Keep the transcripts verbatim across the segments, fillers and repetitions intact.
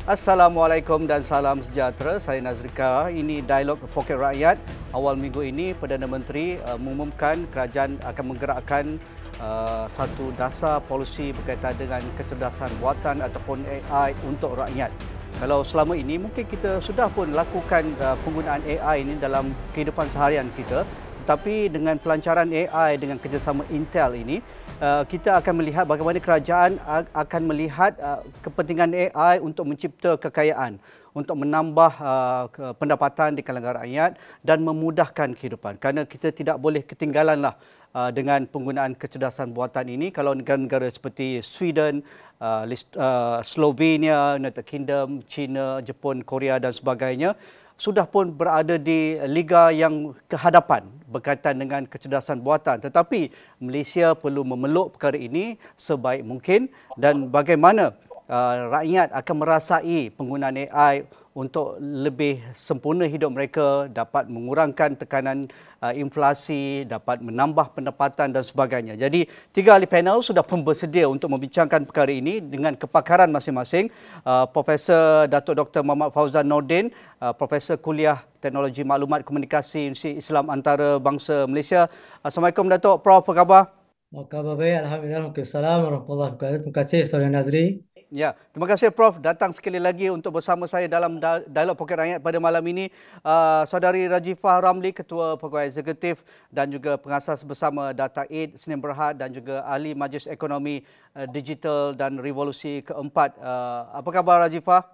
Assalamualaikum dan salam sejahtera. Saya Nazrika. Ini Dialog Poket Rakyat. Awal minggu ini, Perdana Menteri uh, mengumumkan kerajaan akan menggerakkan uh, satu dasar polisi berkaitan dengan kecerdasan buatan ataupun A I untuk rakyat. Kalau selama ini mungkin kita sudah pun lakukan uh, penggunaan A I ini dalam kehidupan seharian kita, tetapi dengan pelancaran A I dengan kerjasama Intel ini, uh, kita akan melihat bagaimana kerajaan akan melihat uh, kepentingan A I untuk mencipta kekayaan, untuk menambah uh, pendapatan di kalangan rakyat dan memudahkan kehidupan. Kerana kita tidak boleh ketinggalanlah uh, dengan penggunaan kecerdasan buatan ini. Kalau negara-negara seperti Sweden, uh, uh, Slovenia, United Kingdom, China, Jepun, Korea dan sebagainya sudah pun berada di liga yang kehadapan berkaitan dengan kecerdasan buatan. Tetapi Malaysia perlu memeluk perkara ini sebaik mungkin dan bagaimana uh, rakyat akan merasai penggunaan A I untuk lebih sempurna hidup mereka, dapat mengurangkan tekanan uh, inflasi, dapat menambah pendapatan dan sebagainya. Jadi, tiga ahli panel sudah pun bersedia untuk membincangkan perkara ini dengan kepakaran masing-masing. Uh, Profesor Datuk Doktor Muhammad Fauzan Nordin, uh, Profesor Kuliah Teknologi Maklumat Komunikasi Universiti Islam Antarabangsa Malaysia. Assalamualaikum Datuk. Prof, apa khabar? Oh, khabar baik, Alhamdulillah. Assalamualaikum warahmatullahi wabarakatuh. Terima kasih, Saudara Nazri. Ya, terima kasih Prof datang sekali lagi untuk bersama saya dalam Dialog Poket Rakyat pada malam ini. Uh, Saudari Rajifah Ramli, Ketua Pegawai Eksekutif dan juga pengasas bersama Data Aid Senin Berhad dan juga Ahli Majlis Ekonomi uh, Digital dan Revolusi Keempat. Uh, apa khabar Rajifah?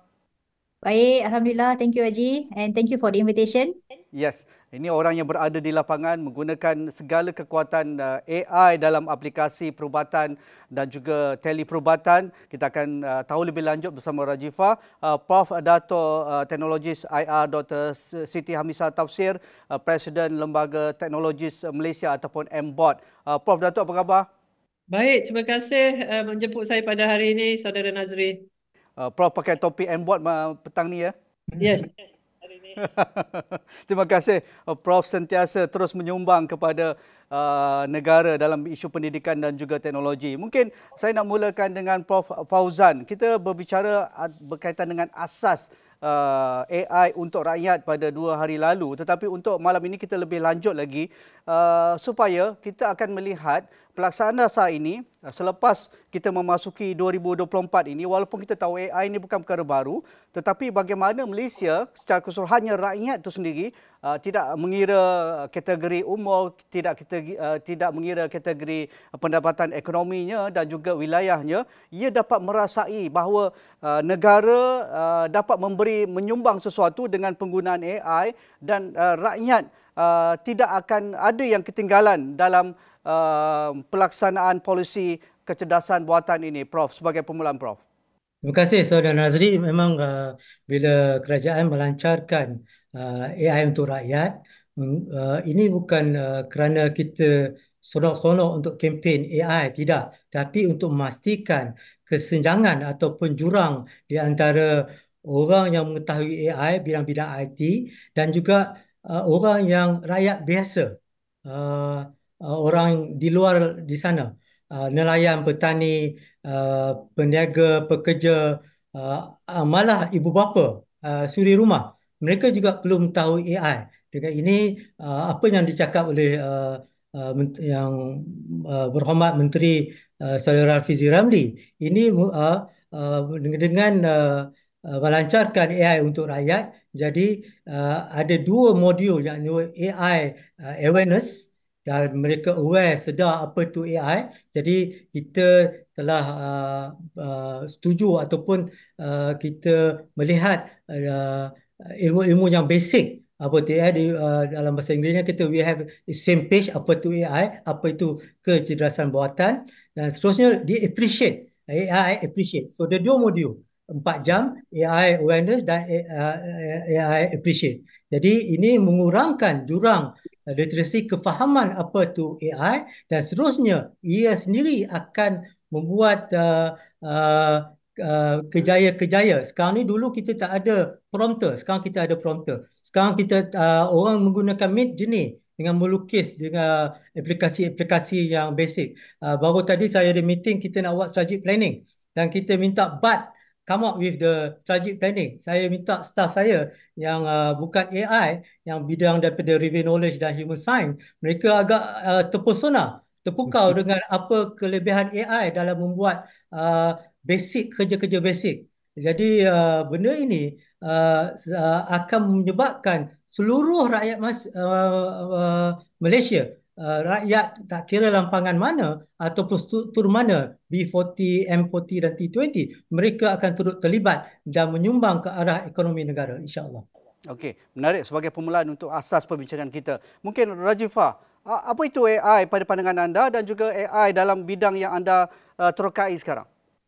Baik, Alhamdulillah. Thank you, Haji. And thank you for the invitation. Yes, ini orang yang berada di lapangan menggunakan segala kekuatan uh, A I dalam aplikasi perubatan dan juga teleperubatan. Kita akan uh, tahu lebih lanjut bersama Rajifah. Uh, Prof Dato uh, Teknologis I R Doktor Siti Hamisah Tafsir, uh, Presiden Lembaga Teknologis Malaysia ataupun M B O D. Uh, Prof Dato, apa khabar? Baik, terima kasih uh, menjemput saya pada hari ini, Saudara Nazri. Uh, Prof pakai topi M B O D uh, petang ni ya? Yes. Terima kasih Prof sentiasa terus menyumbang kepada uh, negara dalam isu pendidikan dan juga teknologi. Mungkin saya nak mulakan dengan Prof Fauzan. Kita berbicara berkaitan dengan asas uh, A I untuk rakyat pada dua hari lalu. Tetapi untuk malam ini kita lebih lanjut lagi uh, supaya kita akan melihat pelaksanaan dasar ini selepas kita memasuki dua ribu dua puluh empat ini, walaupun kita tahu A I ini bukan perkara baru, tetapi bagaimana Malaysia secara keseluruhannya rakyat itu sendiri uh, tidak mengira kategori umur, tidak kita uh, tidak mengira kategori pendapatan ekonominya dan juga wilayahnya, ia dapat merasai bahawa uh, negara uh, dapat memberi menyumbang sesuatu dengan penggunaan A I dan uh, rakyat uh, tidak akan ada yang ketinggalan dalam Uh, pelaksanaan polisi kecerdasan buatan ini, Prof, sebagai permulaan, Prof. Terima kasih, Saudara Nazri. Memang uh, bila kerajaan melancarkan uh, A I untuk rakyat, uh, ini bukan uh, kerana kita seronok-seronok untuk kempen A I, tidak. Tapi untuk memastikan kesenjangan ataupun jurang di antara orang yang mengetahui A I, bidang-bidang I T dan juga uh, orang yang rakyat biasa. Uh, uh, orang di luar di sana, uh, nelayan, petani, uh, peniaga, pekerja, uh, uh, malah ibu bapa, uh, suri rumah, mereka juga perlu mengetahui A I. Dengan ini, uh, apa yang dicakap oleh uh, uh, yang uh, berhormat Menteri uh, Saudara Fizi Ramli, ini uh, uh, dengan uh, uh, melancarkan A I untuk rakyat. Jadi uh, ada dua modul, yang A I uh, awareness, dan mereka aware, sedar apa itu A I. Jadi kita telah uh, uh, setuju ataupun uh, kita melihat uh, ilmu-ilmu yang basic apa itu A I. Di, uh, dalam bahasa Inggerisnya kita we have the same page apa itu A I, apa itu kecerdasan buatan, dan seterusnya dia appreciate, A I appreciate. So ada dua modul, empat jam A I awareness dan uh, A I appreciate. Jadi ini mengurangkan jurang literasi, kefahaman apa itu A I, dan seterusnya ia sendiri akan membuat uh, uh, uh, kejaya-kejaya. Sekarang ni, dulu kita tak ada prompter, sekarang kita ada prompter. Sekarang kita uh, orang menggunakan Mid Journey dengan melukis dengan aplikasi-aplikasi yang basic. Uh, baru tadi saya ada meeting, kita nak buat strategic planning dan kita minta B A T come up with the strategic planning. Saya minta staff saya yang uh, bukan A I, yang bidang daripada review knowledge dan human science, mereka agak uh, terpesona, terpukau dengan apa kelebihan A I dalam membuat uh, basic kerja-kerja basic. Jadi uh, benda ini uh, uh, akan menyebabkan seluruh rakyat mas, uh, uh, Malaysia, uh, rakyat tak kira lampangan mana ataupun struktur mana, B empat puluh, M empat puluh dan T dua puluh, mereka akan turut terlibat dan menyumbang ke arah ekonomi negara, insya-Allah. Okey, menarik sebagai permulaan untuk asas perbincangan kita. Mungkin Rajifah, apa itu A I pada pandangan anda dan juga A I dalam bidang yang anda uh, terokai sekarang?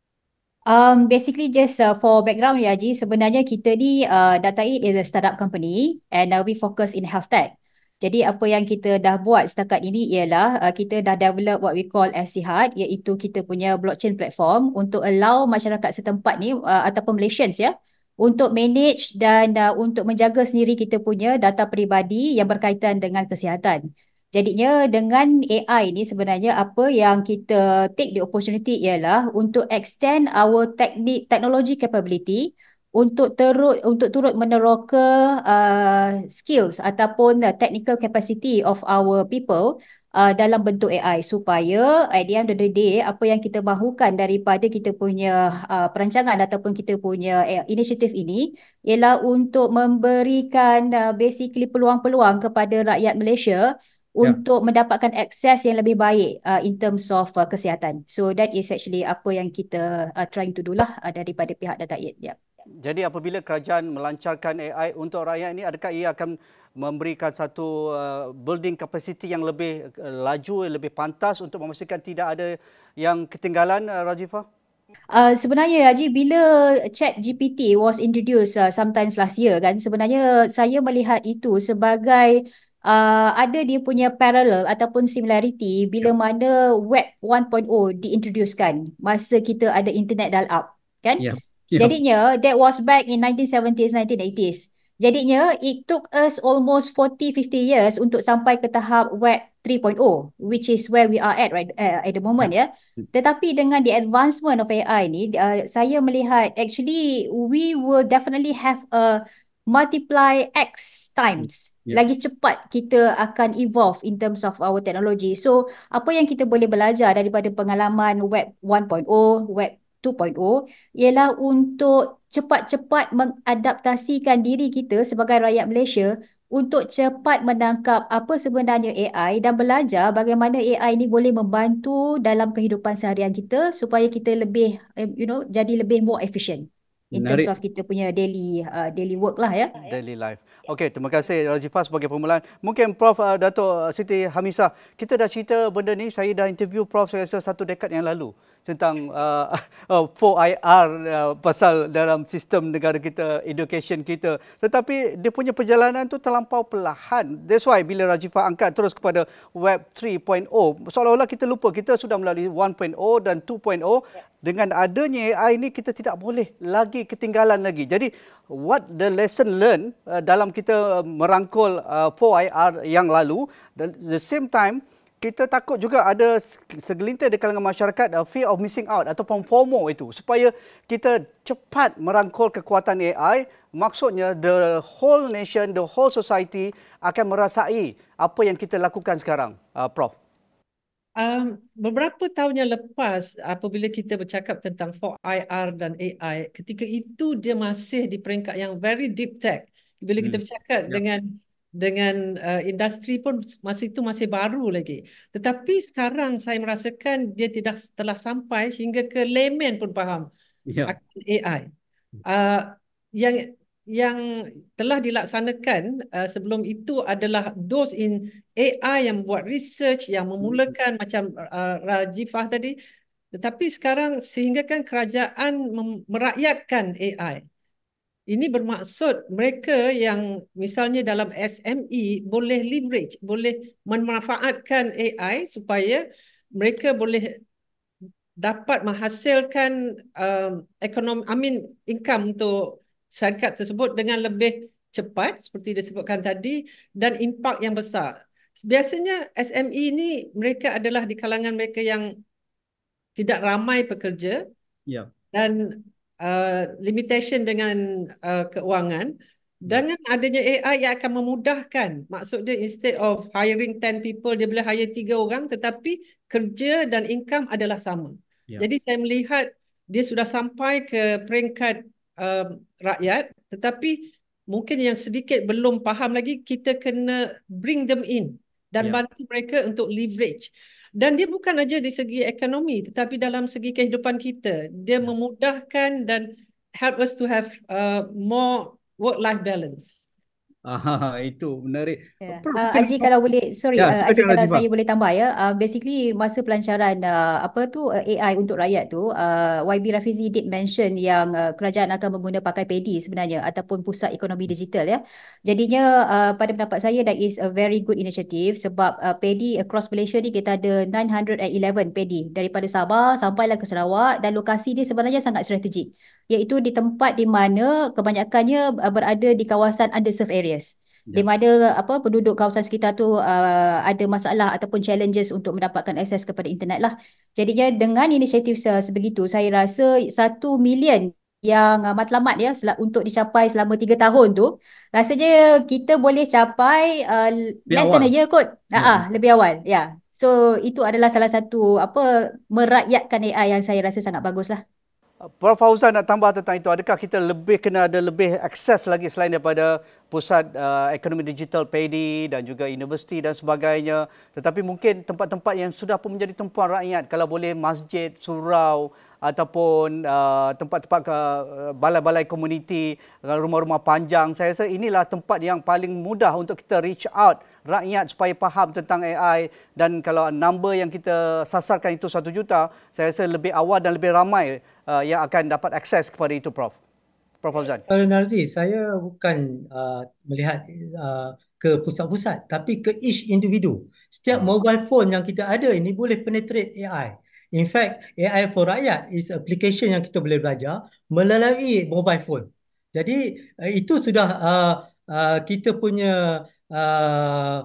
Um, basically just uh, for background ya Haji, sebenarnya kita ni uh, DataAid is a startup company and uh, we focus in health tech. Jadi apa yang kita dah buat setakat ini ialah uh, kita dah develop what we call S Sihat, iaitu kita punya blockchain platform untuk allow masyarakat setempat ni uh, ataupun Malaysians ya, untuk manage dan uh, untuk menjaga sendiri kita punya data peribadi yang berkaitan dengan kesihatan. Jadinya dengan A I ni sebenarnya apa yang kita take the opportunity ialah untuk extend our teknik technology capability untuk terus untuk turut meneroka uh, skills ataupun uh, technical capacity of our people uh, dalam bentuk A I, supaya at the end of the day apa yang kita mahukan daripada kita punya uh, perancangan ataupun kita punya uh, inisiatif ini ialah untuk memberikan uh, basically peluang-peluang kepada rakyat Malaysia untuk yeah. mendapatkan akses yang lebih baik uh, in terms of uh, kesihatan. So that is actually apa yang kita uh, trying to do lah uh, daripada pihak DataAid. Yeah. Jadi apabila kerajaan melancarkan A I untuk rakyat ini, adakah ia akan memberikan satu uh, building capacity yang lebih uh, laju, lebih pantas untuk memastikan tidak ada yang ketinggalan, uh, Rajifah? Uh, sebenarnya Haji, bila ChatGPT was introduced uh, sometimes last year kan, sebenarnya saya melihat itu sebagai Uh, ada dia punya parallel ataupun similarity bila yeah. mana Web one point oh diintroducekan masa kita ada internet dial-up kan. Yeah. Yeah. Jadinya that was back in nineteen seventies, nineteen eighties. Jadinya it took us almost forty fifty years untuk sampai ke tahap Web three point oh, which is where we are at right uh, at the moment ya. Yeah. Tetapi dengan the advancement of A I ni, uh, saya melihat actually we will definitely have a multiply X times. Yeah. Lagi cepat kita akan evolve in terms of our technology. So, apa yang kita boleh belajar daripada pengalaman Web one point oh, Web two point oh ialah untuk cepat-cepat mengadaptasikan diri kita sebagai rakyat Malaysia untuk cepat menangkap apa sebenarnya A I dan belajar bagaimana A I ni boleh membantu dalam kehidupan seharian kita supaya kita lebih, you know, jadi lebih more efficient. In terms of kita punya daily uh, daily work lah ya. Daily life. Okey, terima kasih Rajifah sebagai permulaan. Mungkin Prof uh, Dato' Siti Hamisah, kita dah cerita benda ni, saya dah interview Prof saya rasa satu dekad yang lalu tentang uh, uh, four I R uh, pasal dalam sistem negara kita, education kita. Tetapi dia punya perjalanan tu terlampau perlahan. That's why bila Rajifah angkat terus kepada Web three point oh, seolah-olah kita lupa kita sudah melalui one point oh dan two point oh. Yeah. Dengan adanya A I ni kita tidak boleh lagi ketinggalan lagi. Jadi what the lesson learned uh, dalam kita merangkul uh, four I R yang lalu, at the same time kita takut juga ada segelintir di kalangan masyarakat uh, fear of missing out ataupun FOMO itu, supaya kita cepat merangkul kekuatan A I. Maksudnya the whole nation, the whole society akan merasai apa yang kita lakukan sekarang, uh, Prof. Um, beberapa tahun yang lepas apabila kita bercakap tentang four I R dan A I, ketika itu dia masih di peringkat yang very deep tech. Bila kita hmm. bercakap yeah. dengan dengan uh, industri pun masih itu masih baru lagi. Tetapi sekarang saya merasakan dia tidak telah sampai hingga ke layman pun faham yeah. akan A I. Uh, yang yang telah dilaksanakan uh, sebelum itu adalah those in A I yang buat research, yang memulakan hmm. macam uh, Rajifah tadi. Tetapi sekarang sehinggakan kerajaan merakyatkan A I. Ini bermaksud mereka yang misalnya dalam S M E boleh leverage, boleh memanfaatkan A I supaya mereka boleh dapat menghasilkan um, ekonomi, I mean income untuk syarikat tersebut dengan lebih cepat seperti disebutkan tadi dan impak yang besar. Biasanya S M E ni mereka adalah di kalangan mereka yang tidak ramai pekerja yeah. dan uh, limitation dengan uh, keuangan. Dengan adanya A I yang akan memudahkan, maksud dia instead of hiring ten people, dia boleh hire tiga orang, tetapi kerja dan income adalah sama. Ya. Jadi saya melihat dia sudah sampai ke peringkat um, rakyat, tetapi mungkin yang sedikit belum faham lagi, kita kena bring them in dan Ya. bantu mereka untuk leverage. Dan dia bukan aja di segi ekonomi, tetapi dalam segi kehidupan kita. Dia memudahkan dan help us to have uh, more work-life balance. Ah, itu menarik. Ya. Prof, Uh, mungkin Haji kalau boleh, sorry, ya, uh, Haji silakan kalau Nazifah. saya boleh tambah ya. Uh, basically masa pelancaran uh, apa tu uh, A I untuk rakyat tu, uh, Y B Rafizi did mention yang uh, kerajaan akan mengguna pakai P E D I sebenarnya ataupun pusat ekonomi digital ya. Jadinya uh, pada pendapat saya that is a very good initiative sebab uh, P E D I across Malaysia ni kita ada nine hundred eleven P E D I daripada Sabah sampailah ke Sarawak dan lokasi dia sebenarnya sangat strategik, iaitu di tempat di mana kebanyakannya uh, berada di kawasan underserved areas. Di Ya. mana apa penduduk kawasan sekitar tu uh, ada masalah ataupun challenges untuk mendapatkan akses kepada internet lah. Jadinya dengan inisiatif se- sebegitu, saya rasa satu million yang uh, matlamat ya sel- untuk dicapai selama tiga tahun tu, rasanya kita boleh capai uh, Lebih less than a awal. year kot. Ah, Ya. ah, lebih awal. Ya. Yeah. So itu adalah salah satu apa merakyatkan A I yang saya rasa sangat bagus lah. Prof Fauzan nak tambah tentang itu. Adakah kita lebih kena ada lebih akses lagi selain daripada pusat uh, ekonomi digital P E D I dan juga universiti dan sebagainya. Tetapi mungkin tempat-tempat yang sudah pun menjadi tumpuan rakyat, kalau boleh masjid, surau ataupun uh, tempat-tempat uh, balai-balai komuniti, rumah-rumah panjang. Saya rasa inilah tempat yang paling mudah untuk kita reach out rakyat supaya faham tentang A I, dan kalau number yang kita sasarkan itu satu juta, saya rasa lebih awal dan lebih ramai uh, yang akan dapat akses kepada itu, Prof. Prof Fauzan. Saudara Narzi, saya bukan uh, melihat uh, ke pusat-pusat tapi ke each individu. Setiap mobile phone yang kita ada ini boleh penetrate A I. In fact, A I for Rakyat is application yang kita boleh belajar melalui mobile phone. Jadi uh, itu sudah uh, uh, kita punya uh,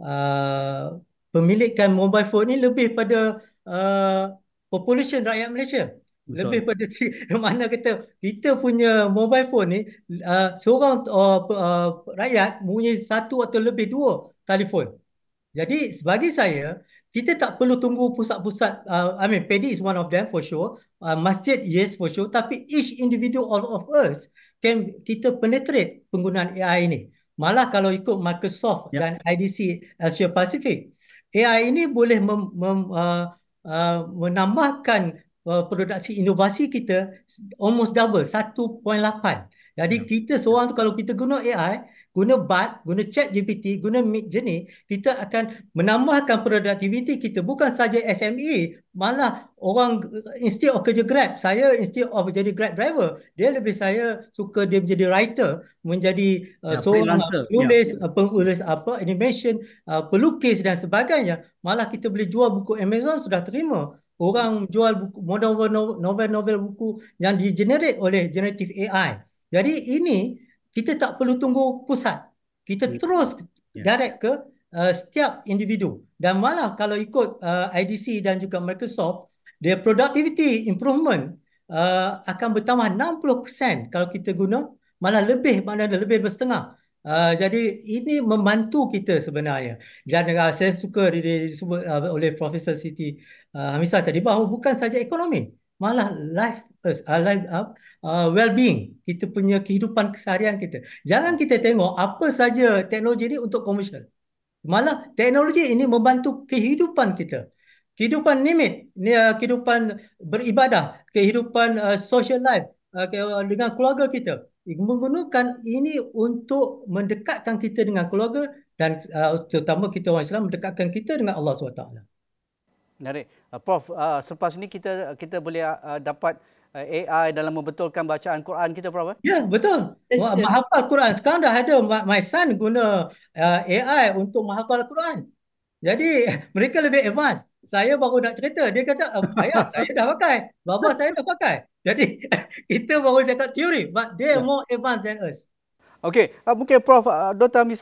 uh, pemilikan mobile phone ini lebih pada uh, population rakyat Malaysia. Lebih Betul. pada mana kita kita punya mobile phone ni uh, seorang uh, uh, rakyat mempunyai satu atau lebih dua telefon. Jadi bagi saya, kita tak perlu tunggu pusat-pusat, uh, I mean P E D I is one of them for sure, uh, masjid yes for sure, tapi each individual all of us can kita penetrate penggunaan A I ini. Malah kalau ikut Microsoft Yep. dan I D C Asia Pacific, A I ini boleh mem, mem, uh, uh, menambahkan uh, produksi inovasi kita almost double, satu perpuluhan lapan. Jadi Ya. kita seorang tu kalau kita guna A I, guna Bard, guna ChatGPT, guna Midjourney, kita akan menambahkan produktiviti kita. Bukan saja S M E, malah orang instead of kerja Grab, saya instead of jadi Grab driver, dia lebih saya suka dia menjadi writer, menjadi uh, Ya, seorang freelancer. Ya. penulis, uh, penulis apa, animation, uh, pelukis dan sebagainya. Malah kita boleh jual buku Amazon sudah terima. Orang jual buku novel-novel buku yang di-generate oleh generative A I. Jadi ini kita tak perlu tunggu pusat. Kita Ya. terus Ya. direct ke uh, setiap individu. Dan malah kalau ikut uh, I D C dan juga Microsoft, their productivity improvement uh, akan bertambah enam puluh peratus kalau kita guna, malah lebih, maknanya lebih bersetengah. Uh, jadi ini membantu kita sebenarnya. Dan uh, saya suka disebut uh, oleh Profesor Siti uh, Hamisah tadi bahawa bukan saja ekonomi, malah life, uh, life uh, uh, well-being, kita punya kehidupan keseharian kita. Jangan kita tengok apa saja teknologi ini untuk komersial. Malah teknologi ini membantu kehidupan kita. Kehidupan nimit, kehidupan beribadah, kehidupan uh, social life uh, dengan keluarga kita. Menggunakan ini untuk mendekatkan kita dengan keluarga dan uh, terutama kita orang Islam mendekatkan kita dengan Allah subhanahu wa taala. Menarik. Uh, Prof, uh, selepas ini kita kita boleh uh, dapat uh, A I dalam membetulkan bacaan Quran kita, Prof? Eh? Ya, betul. Yes, Wah, yes. menghafal Quran. Sekarang dah ada my son guna uh, A I untuk menghafal Quran. Jadi mereka lebih advance. Saya baru nak cerita. Dia kata, ayah saya dah pakai. Bapa saya dah pakai. Jadi kita baru cakap teori. But they are Ya. more advanced than us. Okey, uh, mungkin Prof uh, Doktor Hamisah,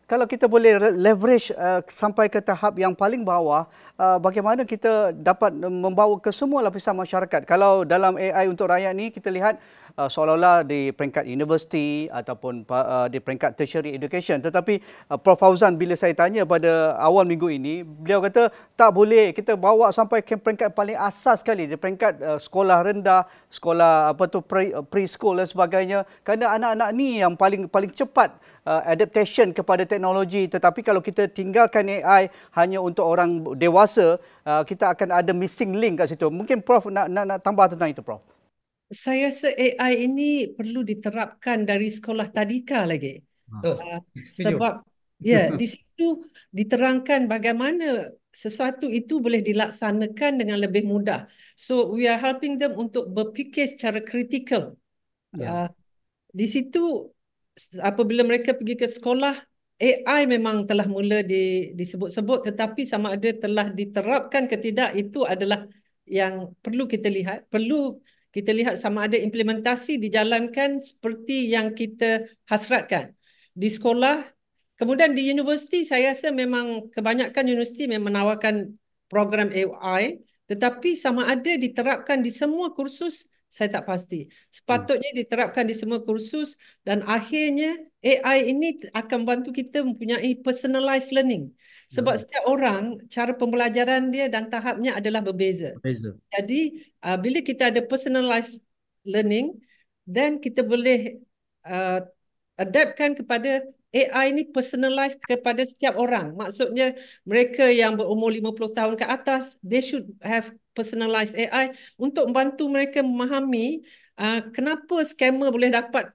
kalau kita boleh leverage uh, sampai ke tahap yang paling bawah, uh, bagaimana kita dapat membawa ke semua lapisan masyarakat. Kalau dalam A I untuk rakyat ni kita lihat uh, seolah-olah di peringkat universiti ataupun uh, di peringkat tertiary education. Tetapi uh, Prof Fauzan, bila saya tanya pada awal minggu ini, beliau kata tak boleh, kita bawa sampai ke peringkat paling asas sekali, di peringkat uh, sekolah rendah, sekolah apa tu pre, preschool dan sebagainya, kerana anak-anak ni yang paling paling cepat uh, adaptation kepada teknologi. Tetapi kalau kita tinggalkan A I hanya untuk orang dewasa, uh, kita akan ada missing link kat situ. Mungkin Prof nak, nak, nak tambah tentang itu, Prof. Saya rasa A I ini perlu diterapkan dari sekolah tadika lagi. Oh, Uh, setuju. sebab ya, di situ diterangkan bagaimana sesuatu itu boleh dilaksanakan dengan lebih mudah. So we are helping them untuk berfikir secara kritikal. Ya. Uh, di situ apabila mereka pergi ke sekolah, A I memang telah mula di, disebut-sebut, tetapi sama ada telah diterapkan ke tidak, itu adalah yang perlu kita lihat. Perlu kita lihat sama ada implementasi dijalankan seperti yang kita hasratkan di sekolah. Kemudian di universiti, saya rasa memang kebanyakan universiti memang menawarkan program A I, tetapi sama ada diterapkan di semua kursus, saya tak pasti. Sepatutnya diterapkan di semua kursus, dan akhirnya A I ini akan bantu kita mempunyai personalized learning. Sebab setiap orang, cara pembelajaran dia dan tahapnya adalah berbeza. Berbeza. Jadi, uh, bila kita ada personalized learning, then kita boleh uh, adaptkan kepada A I ni personalized kepada setiap orang. Maksudnya mereka yang berumur lima puluh tahun ke atas, they should have personalized A I untuk membantu mereka memahami uh, kenapa scammer boleh dapat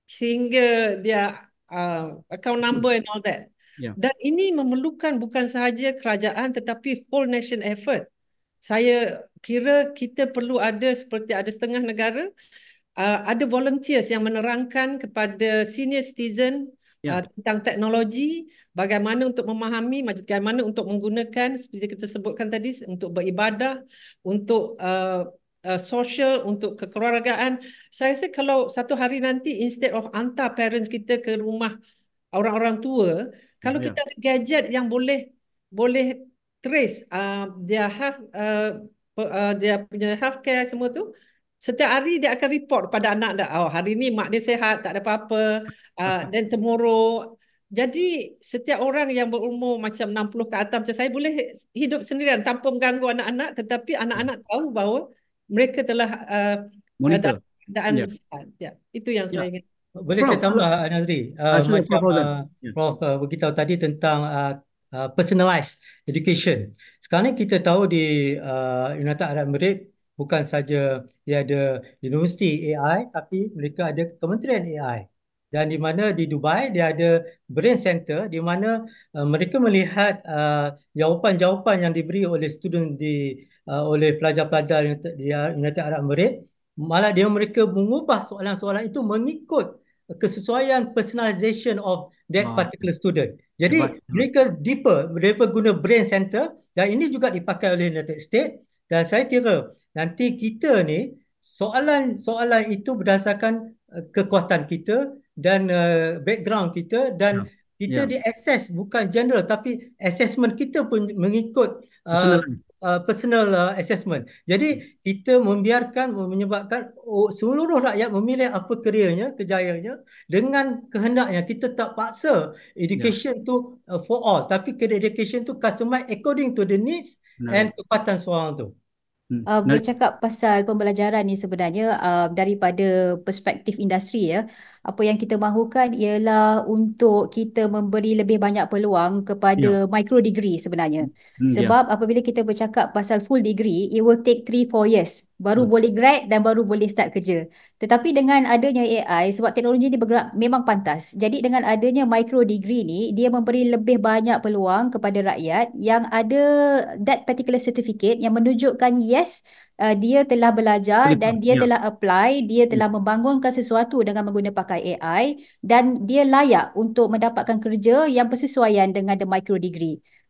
sehingga dia uh, account number and all that. Yeah. Dan ini memerlukan bukan sahaja kerajaan tetapi whole nation effort. Saya kira kita perlu ada seperti ada setengah negara, uh, ada volunteers yang menerangkan kepada senior citizen Ya. uh, tentang teknologi, bagaimana untuk memahami, bagaimana untuk menggunakan, seperti kita sebutkan tadi, untuk beribadah, untuk uh, uh, social, untuk kekeluargaan. Saya rasa kalau satu hari nanti, instead of hantar parents kita ke rumah orang-orang tua, kalau Ya. kita ada gadget yang boleh boleh trace uh, dia health, uh, uh, dia punya healthcare semua tu, setiap hari dia akan report pada anak dia, oh hari ni mak dia sihat, tak ada apa-apa, uh, dan tomorrow. Jadi setiap orang yang berumur macam enam puluh ke atas macam saya boleh hidup sendirian tanpa mengganggu anak-anak, tetapi anak-anak tahu bahawa mereka telah uh, Monitor. dalam keadaan Ya. sihat. Ya, itu yang Ya. saya ingin. Boleh Prof, saya tambah, Nazri? Uh, Ah, sila, macam Prof Fauzan. uh, Ya. Prof uh, beritahu tadi tentang uh, uh, personalized education. Sekarang ni kita tahu di uh, United Arab Emirates bukan saja dia ada universiti A I, tapi mereka ada kementerian A I. Dan di mana di Dubai dia ada brain center di mana uh, mereka melihat uh, jawapan-jawapan yang diberi oleh student di uh, oleh pelajar-pelajar United, di United Arab Emirates, malah dia mereka mengubah soalan-soalan itu mengikut kesesuaian personalization of that Wow. particular student. Jadi Hebat, hebat. mereka deeper, mereka guna brain center, dan ini juga dipakai oleh United States. Dan saya kira nanti kita ni soalan-soalan itu berdasarkan uh, kekuatan kita dan uh, background kita, dan Ya. kita Ya. di-assess bukan general, tapi assessment kita pun mengikut uh, Personalized. uh, personal uh, assessment. Jadi kita membiarkan, menyebabkan oh, seluruh rakyat memilih apa kerjanya, kejayanya dengan kehendaknya. Kita tak paksa education tu uh, for all, tapi education tu customized according to the needs and Menarik. kekuatan seorang tu. Hmm. Uh, Menarik. bercakap pasal pembelajaran ni sebenarnya uh, daripada perspektif industri ya, apa yang kita mahukan ialah untuk kita memberi lebih banyak peluang Ya. kepada micro degree sebenarnya. Hmm, ya. Sebab apabila kita bercakap pasal full degree, it will take three four years baru Hmm. boleh grad dan baru boleh start kerja. Tetapi dengan adanya A I, sebab teknologi ni bergerak memang pantas. Jadi dengan adanya micro degree ni, dia memberi lebih banyak peluang kepada rakyat yang ada that particular certificate yang menunjukkan yes, uh, dia telah belajar Boleh, dan Prof. dia Ya. telah apply, dia Ya. telah membangunkan sesuatu dengan menggunakan pakai A I, dan dia layak untuk mendapatkan kerja yang bersesuaian dengan the micro degree.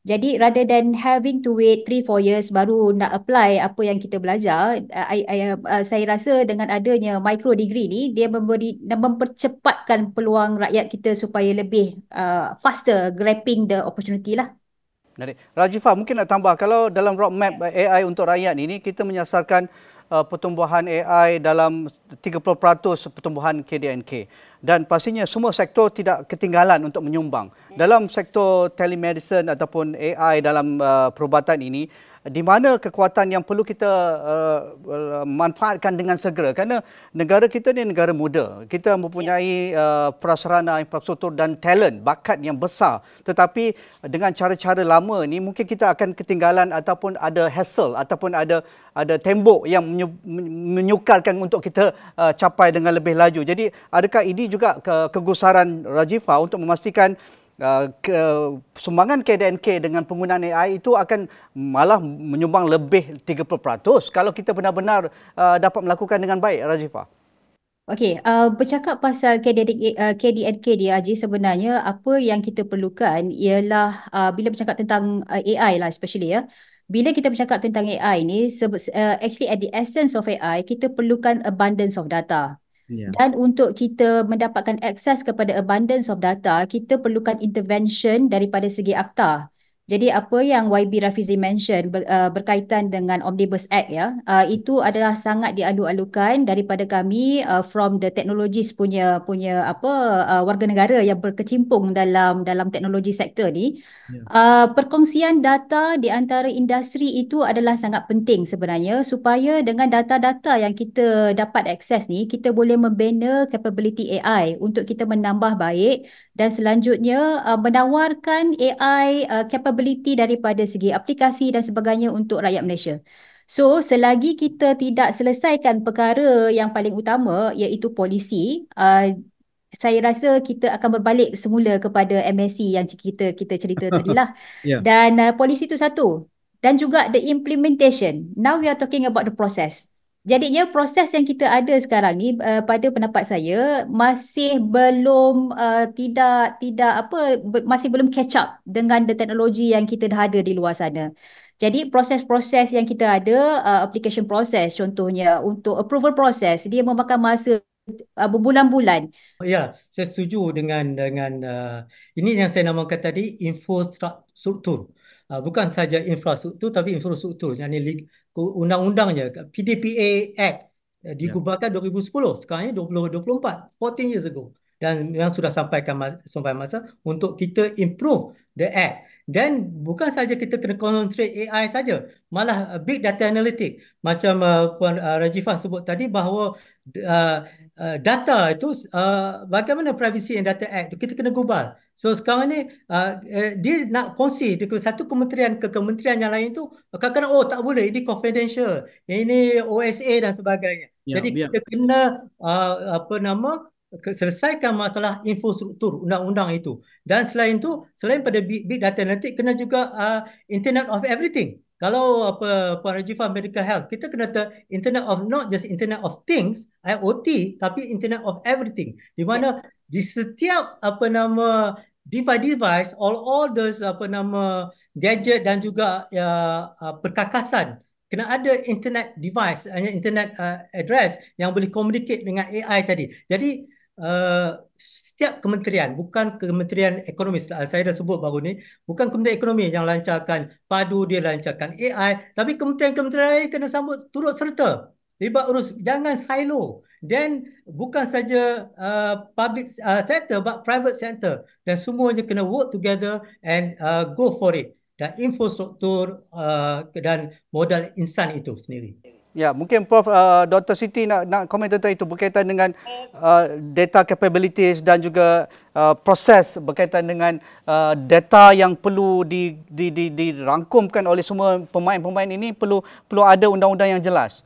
Jadi rather than having to wait three four years baru nak apply apa yang kita belajar, uh, I, I, uh, saya rasa dengan adanya micro degree ni, dia memberi dan mempercepatkan peluang rakyat kita supaya lebih uh, faster grabbing the opportunity lah. Menarik. Rajifah, mungkin nak tambah, kalau dalam roadmap A I untuk rakyat ini, kita menyasarkan uh, pertumbuhan A I dalam tiga puluh peratus pertumbuhan K D N K. Dan pastinya semua sektor tidak ketinggalan untuk menyumbang. Dalam sektor telemedicine ataupun A I dalam uh, perubatan ini, di mana kekuatan yang perlu kita uh, uh, manfaatkan dengan segera, kerana negara kita ni negara muda, kita mempunyai uh, prasarana, infrastruktur dan talent, bakat yang besar, tetapi dengan cara-cara lama ni mungkin kita akan ketinggalan ataupun ada hassle ataupun ada ada tembok yang menyukarkan untuk kita uh, capai dengan lebih laju. Jadi adakah ini juga ke, kegusaran Rajifah untuk memastikan Uh, ke, sumbangan K D N K dengan penggunaan A I itu akan malah menyumbang lebih tiga puluh peratus kalau kita benar-benar uh, dapat melakukan dengan baik, Rajifah? Okey, uh, bercakap pasal K D N K, uh, K D N K dia, Haji, sebenarnya apa yang kita perlukan ialah uh, bila bercakap tentang uh, A I lah especially ya. Bila kita bercakap tentang A I ni, uh, actually at the essence of A I, kita perlukan abundance of data. Yeah. Dan untuk kita mendapatkan akses kepada abundance of data, kita perlukan intervention daripada segi akta. Jadi apa yang Y B Rafizi mention ber, uh, berkaitan dengan Omnibus Act ya, uh, itu adalah sangat dialu-alukan daripada kami uh, from the technologies punya punya apa uh, warga negara yang berkecimpung dalam dalam teknologi sektor ni. Yeah. Uh, perkongsian data di antara industri itu adalah sangat penting sebenarnya, supaya dengan data-data yang kita dapat akses ni, kita boleh membina capability A I untuk kita menambah baik dan selanjutnya uh, menawarkan A I uh, capability daripada segi aplikasi dan sebagainya untuk rakyat Malaysia. So selagi kita tidak selesaikan perkara yang paling utama, iaitu polisi, uh, saya rasa kita akan berbalik semula kepada M S C yang kita kita cerita tadilah. Yeah. Dan uh, polisi itu satu. Dan juga the implementation. Now we are talking about the process. Jadinya proses yang kita ada sekarang ni uh, pada pendapat saya masih belum uh, tidak tidak apa masih belum catch up dengan the teknologi yang kita dah ada di luar sana. Jadi proses-proses yang kita ada, uh, application process contohnya, untuk approval process, dia memakan masa uh, berbulan-bulan. Ya, saya setuju dengan dengan uh, ini yang saya namakan tadi infrastruktur. Uh, bukan saja infrastruktur tapi infrastruktur. Yang ini undang-undangnya P D P A Act uh, digubarkan dua ribu sepuluh, sekarang ni dua ribu dua puluh empat, empat belas years ago. Dan memang sudah sampaikan mas, sampai masa untuk kita improve the act. Dan bukan saja kita kena concentrate A I saja, malah uh, big data analytic. Macam uh, Puan uh, Rajifah sebut tadi bahawa uh, uh, data itu uh, bagaimana Privacy and Data Act itu kita kena gubal. So sekarang ni uh, uh, dia nak kongsi dari satu kementerian ke kementerian yang lain tu, kadang-kadang oh tak boleh, ini confidential, ini O S A dan sebagainya. Ya, Jadi ya. kita kena uh, apa nama selesaikan masalah infrastruktur undang-undang itu. Dan selain itu, selain pada big, big data analytics, kena juga uh, Internet of Everything. Kalau apa Puan Rajifah medical health, kita kena ter Internet of, not just Internet of Things, I O T, tapi Internet of Everything. Di mana di setiap apa nama device-device, all all those apa nama gadget dan juga uh, uh, perkakasan, kena ada internet device, hanya internet uh, address yang boleh communicate dengan A I tadi. Jadi Uh, setiap kementerian, bukan Kementerian Ekonomi, saya dah sebut baru ni, bukan Kementerian Ekonomi yang lancarkan padu, dia lancarkan A I, tapi kementerian-kementerian lain kena sambut turut serta, libat urus, jangan silo. Dan bukan saja uh, public uh, sector but private sector, dan semuanya kena work together and uh, go for it. Dan infrastruktur uh, dan modal insan itu sendiri. Ya, mungkin Prof uh, Doktor Siti nak nak komen tentang itu berkaitan dengan uh, data capabilities dan juga uh, proses berkaitan dengan uh, data yang perlu di, di, di, dirangkumkan oleh semua pemain-pemain ini, perlu perlu ada undang-undang yang jelas.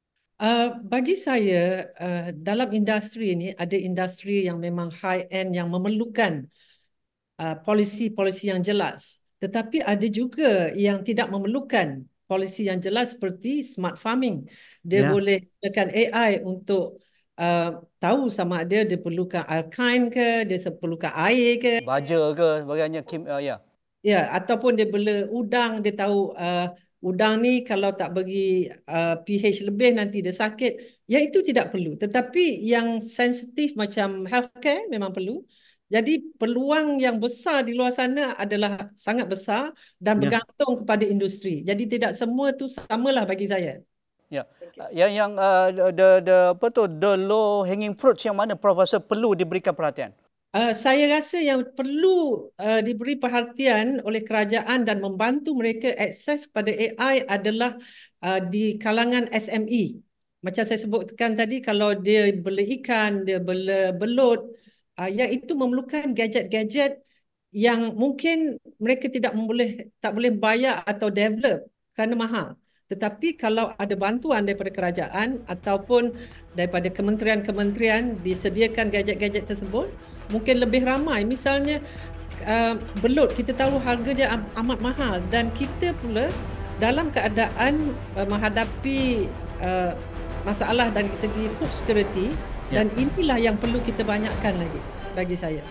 Uh, bagi saya uh, dalam industri ini ada industri yang memang high end yang memerlukan uh, polisi-polisi yang jelas, tetapi ada juga yang tidak memerlukan polisi yang jelas seperti smart farming. Dia yeah. boleh gunakan A I untuk uh, tahu sama ada dia perlukan alkaline ke, dia perlukan air ke, baja ke, sebagainya. Kim, uh, ya. Ya, ataupun dia bela udang, dia tahu uh, udang ni kalau tak bagi uh, pH lebih nanti dia sakit. Ya, itu tidak perlu. Tetapi yang sensitif macam healthcare memang perlu. Jadi peluang yang besar di luar sana adalah sangat besar dan Ya. bergantung kepada industri. Jadi tidak semua tu samalah bagi saya. Ya. Yang yang uh, the the apa tu the low hanging fruits yang mana Prof rasa perlu diberikan perhatian? Uh, saya rasa yang perlu uh, diberi perhatian oleh kerajaan dan membantu mereka akses kepada A I adalah uh, di kalangan S M E. Macam saya sebutkan tadi, kalau dia bela ikan, dia bela belut, uh, yang itu memerlukan gadget-gadget yang mungkin mereka tidak boleh tak boleh bayar atau develop kerana mahal. Tetapi kalau ada bantuan daripada kerajaan ataupun daripada kementerian-kementerian disediakan gadget-gadget tersebut, mungkin lebih ramai. Misalnya uh, belut, kita tahu harga dia amat mahal dan kita pula dalam keadaan uh, menghadapi uh, masalah dari segi food security, ya. Dan inilah yang perlu kita banyakkan lagi bagi saya.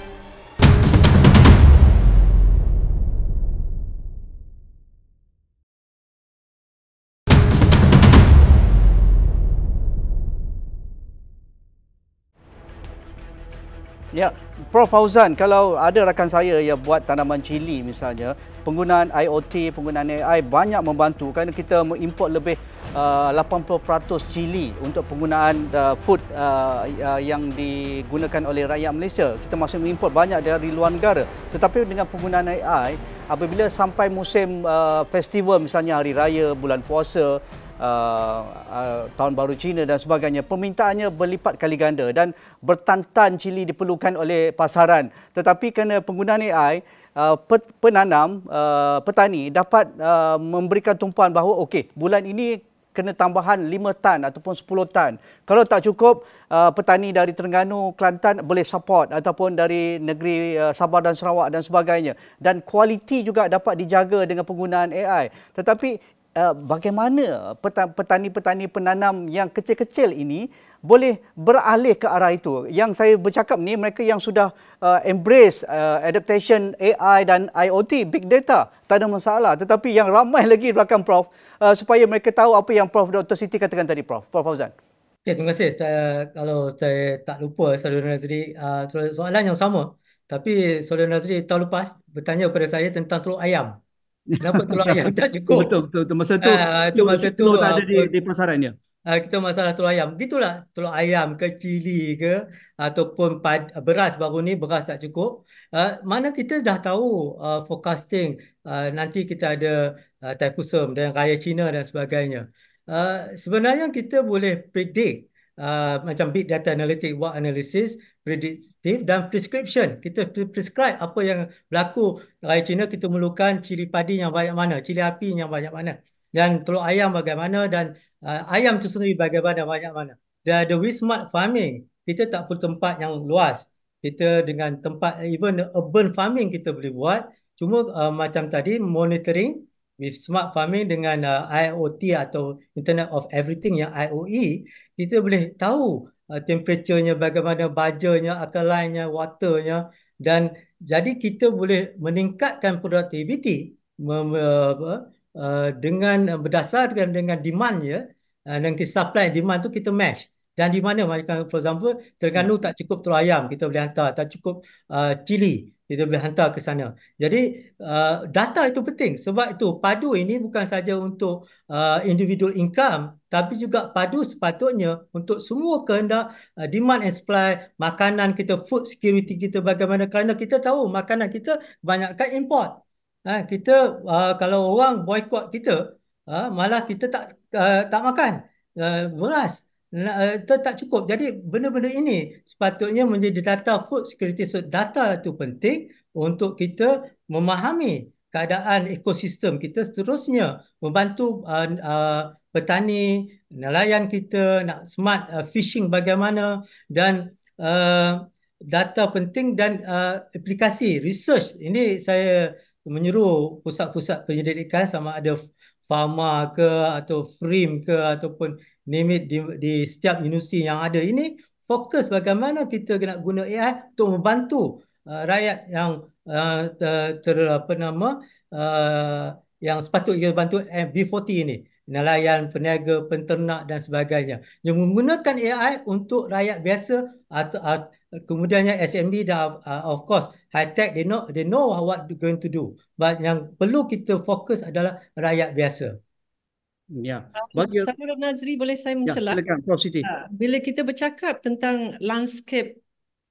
Ya, Prof Fauzan, kalau ada rakan saya yang buat tanaman cili misalnya, penggunaan I O T, penggunaan A I banyak membantu kerana kita mengimport lebih uh, lapan puluh peratus cili untuk penggunaan uh, food uh, uh, yang digunakan oleh rakyat Malaysia. Kita masih mengimport banyak dari luar negara. Tetapi dengan penggunaan A I, apabila sampai musim uh, festival misalnya hari raya, bulan puasa, Uh, uh, tahun baru Cina dan sebagainya, permintaannya berlipat kali ganda dan bertan-tan cili diperlukan oleh pasaran. Tetapi kerana penggunaan A I, uh, penanam, uh, petani dapat uh, memberikan tumpuan bahawa okey, bulan ini kena tambahan lima tan ataupun sepuluh tan. Kalau tak cukup, uh, petani dari Terengganu, Kelantan boleh support ataupun dari negeri uh, Sabah dan Sarawak dan sebagainya. Dan kualiti juga dapat dijaga dengan penggunaan A I. Tetapi Uh, bagaimana petani-petani penanam yang kecil-kecil ini boleh beralih ke arah itu? Yang saya bercakap ni mereka yang sudah uh, embrace uh, adaptation A I dan I O T, big data, tak ada masalah. Tetapi yang ramai lagi belakang Prof uh, supaya mereka tahu apa yang Prof Doktor Siti katakan tadi, Prof. Prof Fauzan. Okay, terima kasih. Saya, kalau saya tak lupa, Saudara Nazri, uh, soalan yang sama. Tapi Saudara Nazri tahun lepas bertanya kepada saya tentang telur ayam. Kenapa telur ayam tak cukup? Betul, betul, betul. Masa tu, Ah, itu masa tu telur tak ada di, apa, di pasaran ya. ah, kita masalah telur ayam. Begitulah telur ayam ke cili ke ataupun pad, beras baru ni beras tak cukup. Ah, mana kita dah tahu ah, forecasting ah, nanti kita ada ah, typhusum dan raya Cina dan sebagainya. Ah, sebenarnya kita boleh predict uh, macam big data analytic, work analysis, predictive dan prescription. Kita prescribe apa yang berlaku raya Cina, kita memerlukan cili padi yang banyak mana, cili api yang banyak mana, dan telur ayam bagaimana, dan uh, ayam itu sendiri bagaimana banyak mana. Dan ada with smart farming, kita tak perlu tempat yang luas. Kita dengan tempat, even urban farming kita boleh buat. Cuma uh, macam tadi, monitoring with smart farming dengan uh, I O T atau Internet of Everything yang I O E, kita boleh tahu uh, temperaturenya, bagaimana bajarnya, alkalinnya, waternya, dan jadi kita boleh meningkatkan produktiviti mem, uh, uh, dengan berdasarkan dengan demandnya, uh, dan supply demand tu kita match. Dan di mana, macam for example, Terengganu tak cukup telur ayam, kita boleh hantar. Tak cukup uh, cili, kita boleh hantar ke sana. Jadi uh, data itu penting. Sebab itu padu ini bukan saja untuk uh, individual income, tapi juga padu sepatutnya untuk semua kehendak uh, demand and supply makanan kita, food security kita bagaimana. Kerana kita tahu makanan kita banyakkan import. Ha, kita uh, kalau orang boycott kita, uh, malah kita tak uh, tak makan uh, beras. Itu tak cukup. Jadi benda-benda ini sepatutnya menjadi data food security. So data itu penting untuk kita memahami keadaan ekosistem kita, seterusnya membantu uh, uh, petani, nelayan kita nak smart uh, fishing bagaimana, dan uh, data penting dan uh, aplikasi research. Ini saya menyeru pusat-pusat penyelidikan sama ada Pharma ke atau F R I M ke ataupun name it, di, di setiap universiti yang ada ini, fokus bagaimana kita nak guna A I untuk membantu uh, rakyat yang uh, ter, ter apa nama uh, yang sepatutnya bantu eh, B empat puluh ni, nelayan, peniaga, penternak dan sebagainya. Yang menggunakan A I untuk rakyat biasa atau uh, kemudiannya S M E dan uh, of course high tech, they know they know what they're going to do. But yang perlu kita fokus adalah rakyat biasa. Ya, Um, bagi Saudara Nazri, boleh saya ya, mencela? silakan Prof Siti. Ah, Bila kita bercakap tentang landscape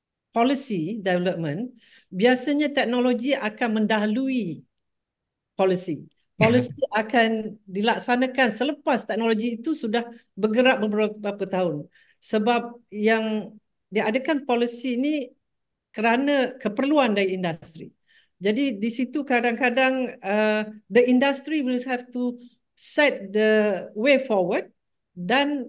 policy development, biasanya teknologi akan mendahului policy. Policy akan dilaksanakan selepas teknologi itu sudah bergerak beberapa tahun. Sebab yang diadakan policy ini kerana keperluan dari industri. Jadi di situ kadang-kadang uh, the industry will have to set the way forward dan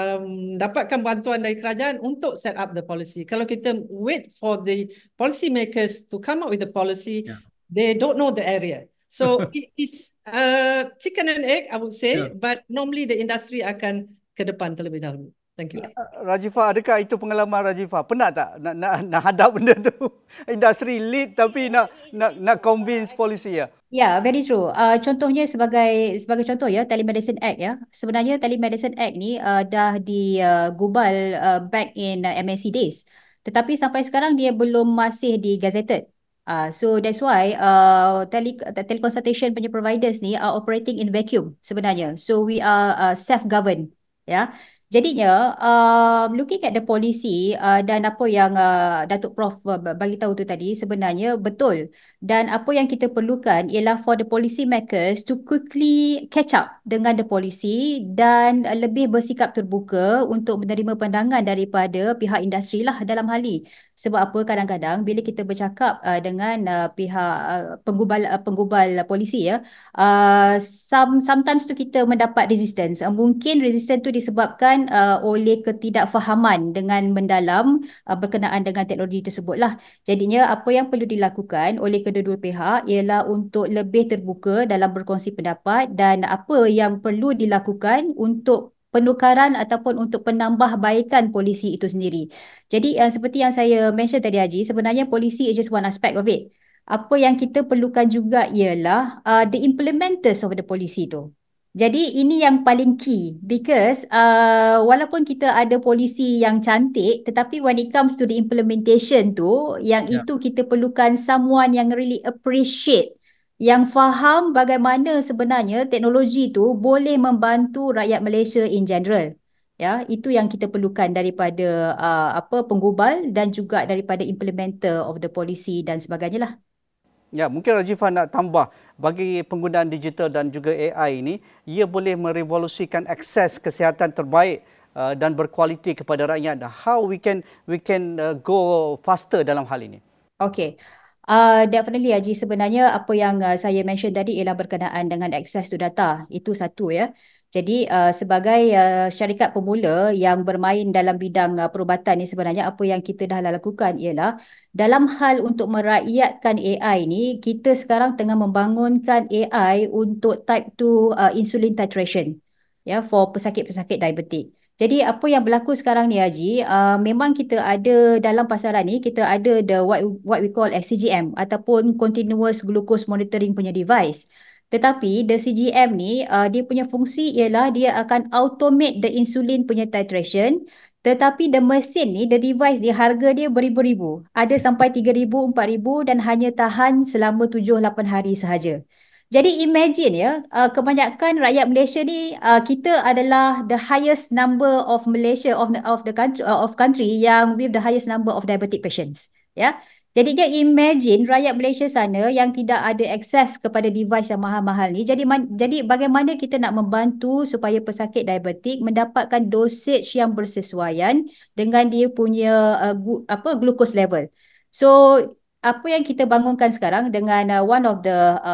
um, dapatkan bantuan dari kerajaan untuk set up the policy. Kalau kita wait for the policy makers to come up with the policy, Ya. they don't know the area. So it is uh, chicken and egg, I would say, Ya. but normally the industry akan ke depan terlebih dahulu. Thank you. Rajifah, adakah itu pengalaman Rajifah? Penat tak nak nak, nak hadap benda tu? Industri lead tapi nak nak nak convince polisi ya? Ya, very true. Uh, contohnya sebagai sebagai contoh ya, Telemedicine Act ya. Sebenarnya Telemedicine Act ni uh, dah digubal uh, back in uh, M N C days. Tetapi sampai sekarang dia belum masih di-gazetted. Uh, so that's why uh, tele teleconsultation punya providers ni are operating in vacuum sebenarnya. So we are uh, self-governed ya. Jadinya, uh, looking at the policy uh, dan apa yang uh, Datuk Prof uh, bagi tahu tu tadi sebenarnya betul. Dan apa yang kita perlukan ialah for the policy makers to quickly catch up dengan the policy dan uh, lebih bersikap terbuka untuk menerima pandangan daripada pihak industri lah dalam hal ni. Sebab apa kadang-kadang bila kita bercakap uh, dengan uh, pihak uh, penggubal uh, penggubal uh, polisi ya, uh, some, sometimes tu kita mendapat resistance. Uh, mungkin resistance tu disebabkan uh, oleh ketidakfahaman dengan mendalam uh, berkenaan dengan teknologi tersebut lah. Jadinya apa yang perlu dilakukan oleh kedua-dua pihak ialah untuk lebih terbuka dalam berkongsi pendapat dan apa yang perlu dilakukan untuk penukaran ataupun untuk penambahbaikan polisi itu sendiri. Jadi uh, seperti yang saya mention tadi Haji, sebenarnya polisi is just one aspect of it. Apa yang kita perlukan juga ialah uh, the implementers of the policy tu. Jadi ini yang paling key because uh, walaupun kita ada polisi yang cantik tetapi when it comes to the implementation tu yang Ya. itu kita perlukan someone yang really appreciate, yang faham bagaimana sebenarnya teknologi tu boleh membantu rakyat Malaysia in general. Ya, itu yang kita perlukan daripada uh, apa penggubal dan juga daripada implementer of the policy dan sebagainya lah. Ya, mungkin Rajifah nak tambah bagi penggunaan digital dan juga A I ini, ia boleh merevolusikan akses kesihatan terbaik uh, dan berkualiti kepada rakyat. How we can we can uh, go faster dalam hal ini? Okay. Uh, definitely Haji, sebenarnya apa yang uh, saya mention tadi ialah berkenaan dengan access to data. Itu satu ya. Jadi uh, sebagai uh, syarikat pemula yang bermain dalam bidang uh, perubatan ni sebenarnya apa yang kita dah lakukan ialah dalam hal untuk merakyatkan A I ni, kita sekarang tengah membangunkan A I untuk type two uh, insulin titration ya for pesakit-pesakit diabetik. Jadi apa yang berlaku sekarang ni Haji, uh, memang kita ada dalam pasaran ni, kita ada the what, what we call as C G M ataupun continuous glucose monitoring punya device. Tetapi the C G M ni, uh, dia punya fungsi ialah dia akan automate the insulin punya titration. Tetapi the mesin ni, the device dia harga dia beribu-ribu. Ada sampai tiga ribu, empat ribu dan hanya tahan selama tujuh lapan hari sahaja. Jadi imagine ya, uh, kebanyakan rakyat Malaysia ni uh, kita adalah the highest number of Malaysia of of the country uh, of country yang with the highest number of diabetic patients. Ya. Jadi dia imagine rakyat Malaysia sana yang tidak ada akses kepada device yang mahal-mahal ni. Jadi man, jadi bagaimana kita nak membantu supaya pesakit diabetik mendapatkan dosage yang bersesuaian dengan dia punya uh, gu, apa glucose level. So apa yang kita bangunkan sekarang dengan uh, one of the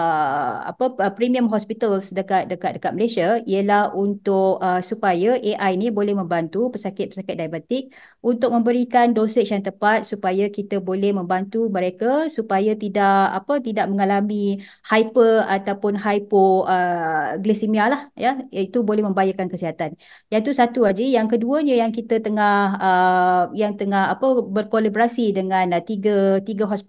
uh, apa uh, premium hospitals dekat dekat dekat Malaysia ialah untuk uh, supaya A I ni boleh membantu pesakit-pesakit diabetik untuk memberikan dosage yang tepat supaya kita boleh membantu mereka supaya tidak apa tidak mengalami hyper ataupun hypo uh, glycemia lah ya, itu boleh membahayakan kesihatan. Yang tu satu aja. Yang keduanya yang kita tengah uh, yang tengah apa berkolaborasi dengan uh, tiga tiga hospital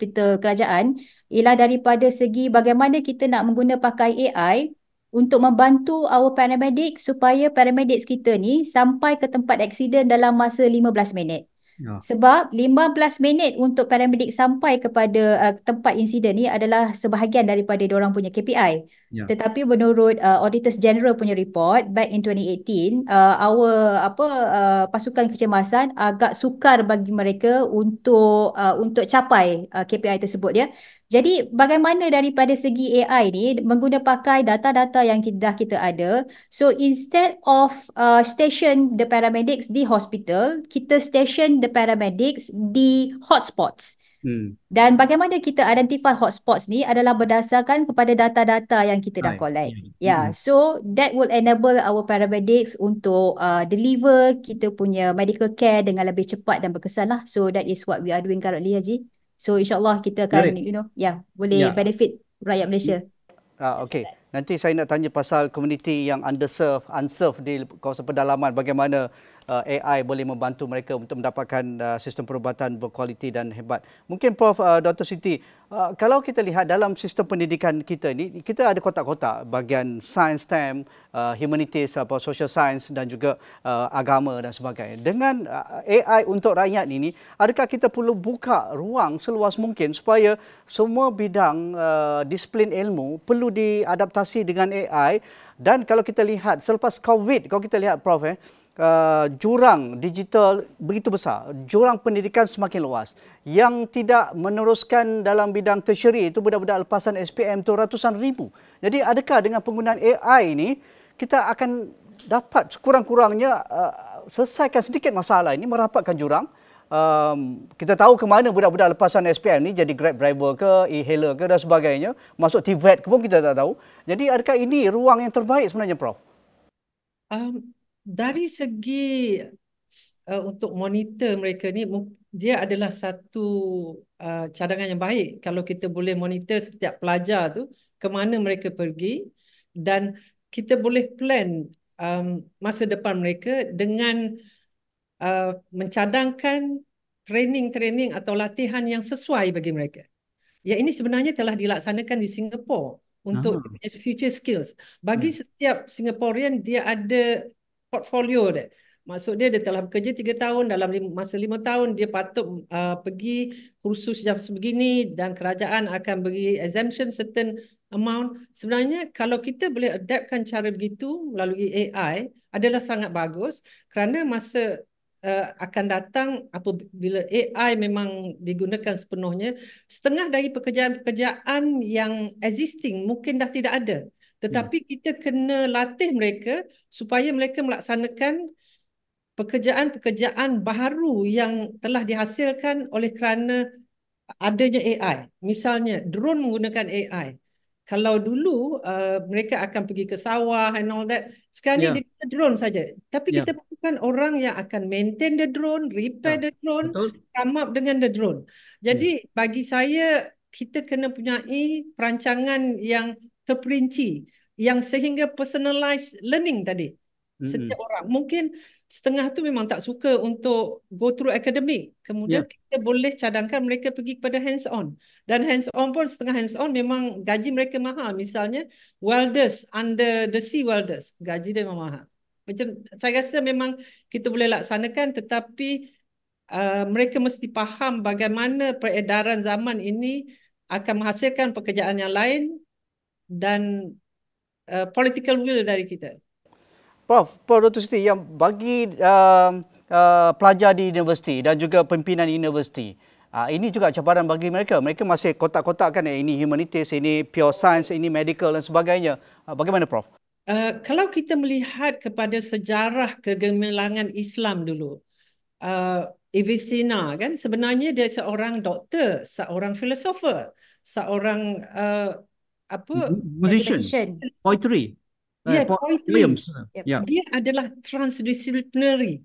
hospital kerajaan ialah daripada segi bagaimana kita nak mengguna pakai A I untuk membantu our paramedic supaya paramedics kita ni sampai ke tempat aksiden dalam masa lima belas minit. Ya. Sebab lima belas minit untuk paramedik sampai kepada uh, tempat insiden ni adalah sebahagian daripada diorang punya K P I. Ya. Tetapi menurut uh, Auditors General punya report back in twenty eighteen, uh, our apa uh, pasukan kecemasan agak sukar bagi mereka untuk uh, untuk capai uh, K P I tersebut ya. Jadi bagaimana daripada segi A I ni mengguna pakai data-data yang kita, dah kita ada. So instead of uh, station the paramedics di hospital, kita station the paramedics di hotspots. Hmm. Dan bagaimana kita identify hotspots ni adalah berdasarkan kepada data-data yang kita dah Right. collect. Yeah. Ya, Mm-mm. so that will enable our paramedics untuk uh, deliver kita punya medical care dengan lebih cepat dan berkesan lah. So that is what we are doing currently, Haji. So insyaAllah kita akan, Menarik. you know, ya, boleh Ya. benefit rakyat Malaysia. Ah, okey. Nanti saya nak tanya pasal komuniti yang underserved, unserved di kawasan pedalaman, bagaimana uh, A I boleh membantu mereka untuk mendapatkan uh, sistem perubatan berkualiti dan hebat. Mungkin Prof uh, Doktor Siti, uh, kalau kita lihat dalam sistem pendidikan kita ni, kita ada kotak-kotak bahagian sains, S T E M, uh, humanities, apa social science dan juga uh, agama dan sebagainya. Dengan uh, A I untuk rakyat ini, adakah kita perlu buka ruang seluas mungkin supaya semua bidang uh, disiplin ilmu perlu diadaptasi dengan A I? Dan kalau kita lihat selepas COVID, kalau kita lihat Prof eh, uh, jurang digital begitu besar, jurang pendidikan semakin luas. Yang tidak meneruskan dalam bidang tertiary itu budak-budak lepasan S P M itu ratusan ribu. Jadi adakah dengan penggunaan A I ini kita akan dapat sekurang-kurangnya uh, selesaikan sedikit masalah ini, merapatkan jurang? Um, kita tahu ke mana budak-budak lepasan S P M ni jadi Grab driver ke, e-hailer ke dan sebagainya. Masuk T V E T ke pun kita tak tahu. Jadi adakah ini ruang yang terbaik sebenarnya, Prof? Um, dari segi uh, untuk monitor mereka ni, dia adalah satu uh, cadangan yang baik kalau kita boleh monitor setiap pelajar tu ke mana mereka pergi, dan kita boleh plan um, masa depan mereka dengan Uh, mencadangkan training-training atau latihan yang sesuai bagi mereka. Ya, ini sebenarnya telah dilaksanakan di Singapura untuk Ah. future skills. Bagi Ya. setiap Singaporean, dia ada portfolio dia. Maksud dia, dia telah bekerja tiga tahun, dalam lima, masa lima tahun dia patut uh, pergi kursus yang sebegini dan kerajaan akan beri exemption certain amount. Sebenarnya kalau kita boleh adaptkan cara begitu melalui A I adalah sangat bagus, kerana masa Uh, akan datang apabila A I memang digunakan sepenuhnya, setengah dari pekerjaan-pekerjaan yang existing mungkin dah tidak ada. Tetapi hmm. kita kena latih mereka supaya mereka melaksanakan pekerjaan-pekerjaan baru yang telah dihasilkan oleh kerana adanya A I. Misalnya drone menggunakan A I. Kalau dulu uh, mereka akan pergi ke sawah and all that, sekarang Yeah. ni dia drone saja. Tapi Yeah. kita perlukan orang yang akan maintain the drone, repair Yeah. the drone, Betul. come up dengan the drone. Jadi yeah. bagi saya, kita kena punyai perancangan yang terperinci, yang sehingga personalized learning tadi. Mm-hmm. Setiap orang. Mungkin setengah tu memang tak suka untuk go through academic. Kemudian yeah. kita boleh cadangkan mereka pergi kepada hands on. Dan hands on pun setengah hands on memang gaji mereka mahal. Misalnya welders, under the sea welders, gaji dia memang mahal. Macam saya rasa memang kita boleh laksanakan, tetapi uh, mereka mesti faham bagaimana peredaran zaman ini akan menghasilkan pekerjaan yang lain dan uh, political will dari kita. Prof, Prof Doktor Siti, yang bagi uh, uh, pelajar di universiti dan juga pimpinan universiti, uh, ini juga cabaran bagi mereka. Mereka masih kotak-kotak kan, ini humanities, ini pure science, ini medical dan sebagainya. Uh, bagaimana, Prof? Uh, kalau kita melihat kepada sejarah kegemilangan Islam dulu, uh, Avicenna kan, sebenarnya dia seorang doktor, seorang filosofer, seorang uh, apa? Musician, poetry. Ya, yeah, poetry. Yep. Yeah. Dia adalah transdisciplinary.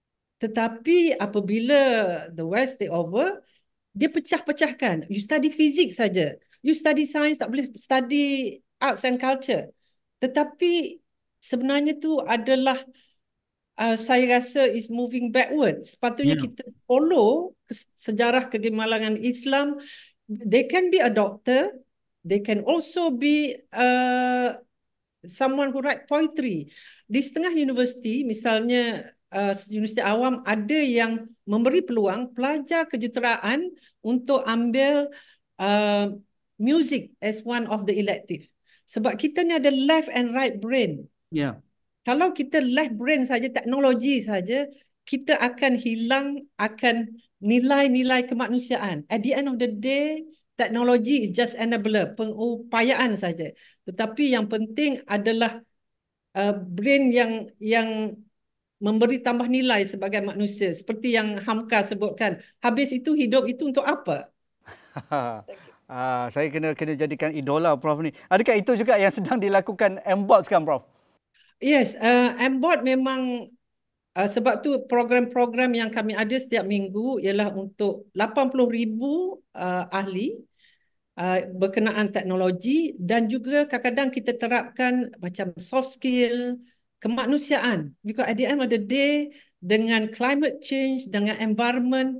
Tetapi apabila the West take over, dia pecah-pecahkan. You study physics saja. You study science, tak boleh study arts and culture. Tetapi sebenarnya tu adalah uh, saya rasa is moving backward. Sepatutnya yeah. kita follow sejarah kegemilangan Islam they can be a doctor, they can also be uh, someone who write poetry. Di setengah universiti, misalnya uh, universiti awam, ada yang memberi peluang pelajar kejuruteraan untuk ambil uh, music as one of the elective. Sebab kita ni ada left and right brain. Ya. Kalau kita left brain saja, teknologi saja, kita akan hilang akan nilai-nilai kemanusiaan. At the end of the day, teknologi is just enabler, pengupayaan saja. Tetapi yang penting adalah uh, brain yang yang memberi tambah nilai sebagai manusia. Seperti yang Hamka sebutkan. Habis itu hidup itu untuk apa? uh, saya kena kena jadikan idola Prof ni. Adakah itu juga yang sedang dilakukan M B O T sekarang, Prof? Yes, uh, M B O T memang Uh, sebab tu program-program yang kami ada setiap minggu ialah untuk lapan puluh ribu uh, ahli uh, berkenaan teknologi, dan juga kadang-kadang kita terapkan macam soft skill, kemanusiaan. Because at the end of the day, dengan climate change, dengan environment,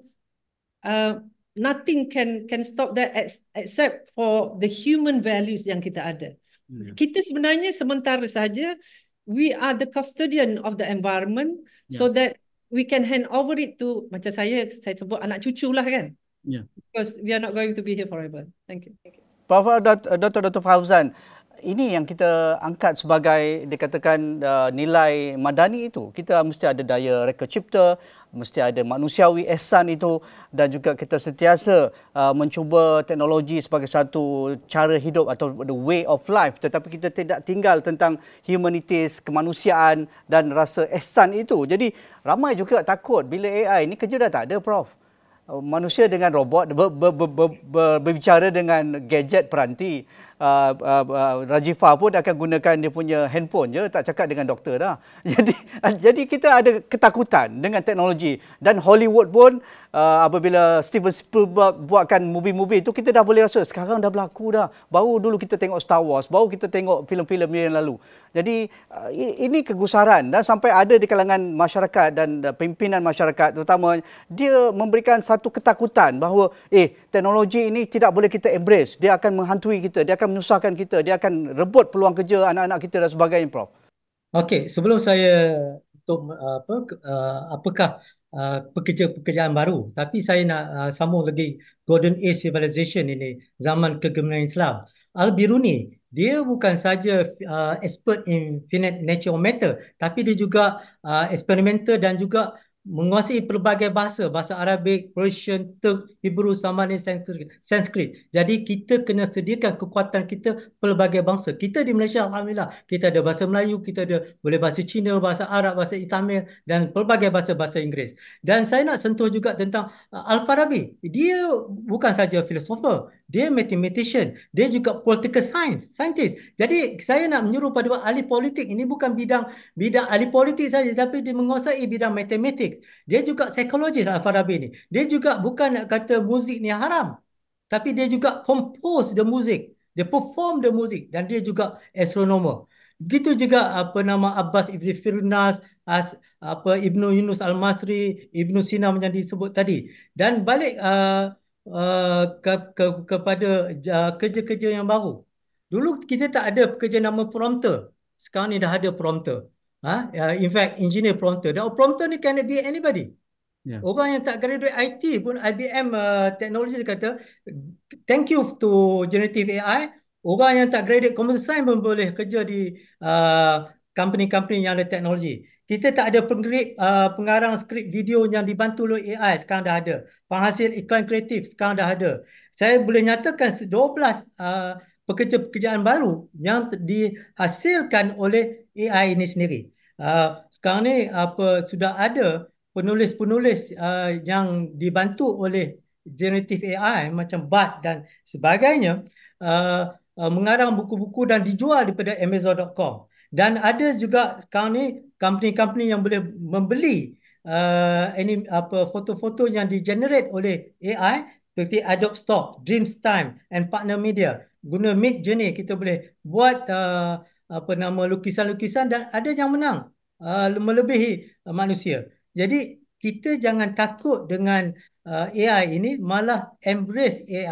uh, nothing can can stop that ex except for the human values yang kita ada. Hmm. Kita sebenarnya sementara saja we are the custodian of the environment, yeah, so that we can hand over it to, macam saya, saya sebut anak cucu lah kan. Yeah. Because we are not going to be here forever. Thank you. Thank you. Prof Doktor Doktor Fauzan, ini yang kita angkat sebagai dikatakan uh, nilai madani itu. Kita mesti ada daya reka cipta, mesti ada manusiawi ihsan itu, dan juga kita sentiasa uh, mencuba teknologi sebagai satu cara hidup atau the way of life, tetapi kita tidak tinggal tentang humanities, kemanusiaan dan rasa ihsan itu. Jadi ramai juga takut bila A I ni kerja dah tak ada, Prof. Manusia dengan robot ber, ber, ber, ber, ber, berbicara dengan gadget peranti. Uh, uh, uh, Rajifa pun akan gunakan dia punya handphone je, tak cakap dengan doktor dah. Jadi jadi kita ada ketakutan dengan teknologi, dan Hollywood pun uh, apabila Steven Spielberg buatkan movie-movie itu, kita dah boleh rasa sekarang dah berlaku dah. Baru dulu kita tengok Star Wars, baru kita tengok filem-filem yang lalu. Jadi uh, ini kegusaran, dan sampai ada di kalangan masyarakat dan uh, pimpinan masyarakat terutama, dia memberikan satu ketakutan bahawa eh teknologi ini tidak boleh kita embrace, dia akan menghantui kita, dia akan menyusahkan kita, dia akan rebut peluang kerja anak-anak kita dan sebagainya, Prof. Okey, sebelum saya untuk uh, apa uh, apakah uh, pekerja-pekerjaan baru, tapi saya nak uh, sambung lagi Golden Age Civilization ini, zaman kegemilangan Islam. Al-Biruni, dia bukan saja uh, expert in finite nature of matter, tapi dia juga uh, experimenter dan juga menguasai pelbagai bahasa, bahasa Arabik, Persian, Turk, Hebrew, Samani, Sanskrit. Jadi kita kena sediakan kekuatan kita pelbagai bangsa. Kita di Malaysia, alhamdulillah, kita ada bahasa Melayu, kita ada boleh bahasa Cina, bahasa Arab, bahasa Tamil dan pelbagai bahasa-bahasa Inggeris. Dan saya nak sentuh juga tentang uh, Al-Farabi. Dia bukan saja filosofer, dia mathematician, dia juga political science, scientist. Jadi saya nak menyuruh pada ahli politik ini bukan bidang bidang ahli politik saja, tapi dia menguasai bidang matematik. Dia juga psikologis, Al-Farabi ni. Dia juga bukan nak kata muzik ni haram, tapi dia juga compose the music, dia perform the music, dan dia juga astronomer. Begitu juga apa nama Abbas Ibn Firnas, as, apa Ibnu Yunus Al-Masri, Ibnu Sina yang disebut tadi. Dan balik uh, uh, ke, ke, kepada uh, kerja-kerja yang baru. Dulu kita tak ada pekerja nama prompter. Sekarang ni dah ada prompter. Ha? Uh, in fact, engineer prompter. Dan prompter ni can be anybody. Yeah. Orang yang tak graduate I T pun, I B M uh, teknologi dia kata, thank you to generative A I. Orang yang tak graduate computer science pun boleh kerja di uh, company-company yang ada teknologi. Kita tak ada pengrip, uh, pengarang skrip video yang dibantu oleh A I, sekarang dah ada. Penghasil iklan kreatif, sekarang dah ada. Saya boleh nyatakan dua belas uh, pekerja-pekerjaan baru yang dihasilkan oleh A I ini sendiri. Uh, sekarang ni apa sudah ada penulis-penulis uh, yang dibantu oleh generative A I macam Bard dan sebagainya, uh, uh, mengarang buku-buku dan dijual daripada Amazon dot com. Dan ada juga sekarang ni company-company yang boleh membeli uh, ini apa foto-foto yang di-generate oleh A I seperti Adobe Stock, Dreamtime and Partner Media. Guna Mid Journey kita boleh buat uh, apa nama lukisan-lukisan, dan ada yang menang uh, melebihi uh, manusia. Jadi kita jangan takut dengan uh, A I ini, malah embrace A I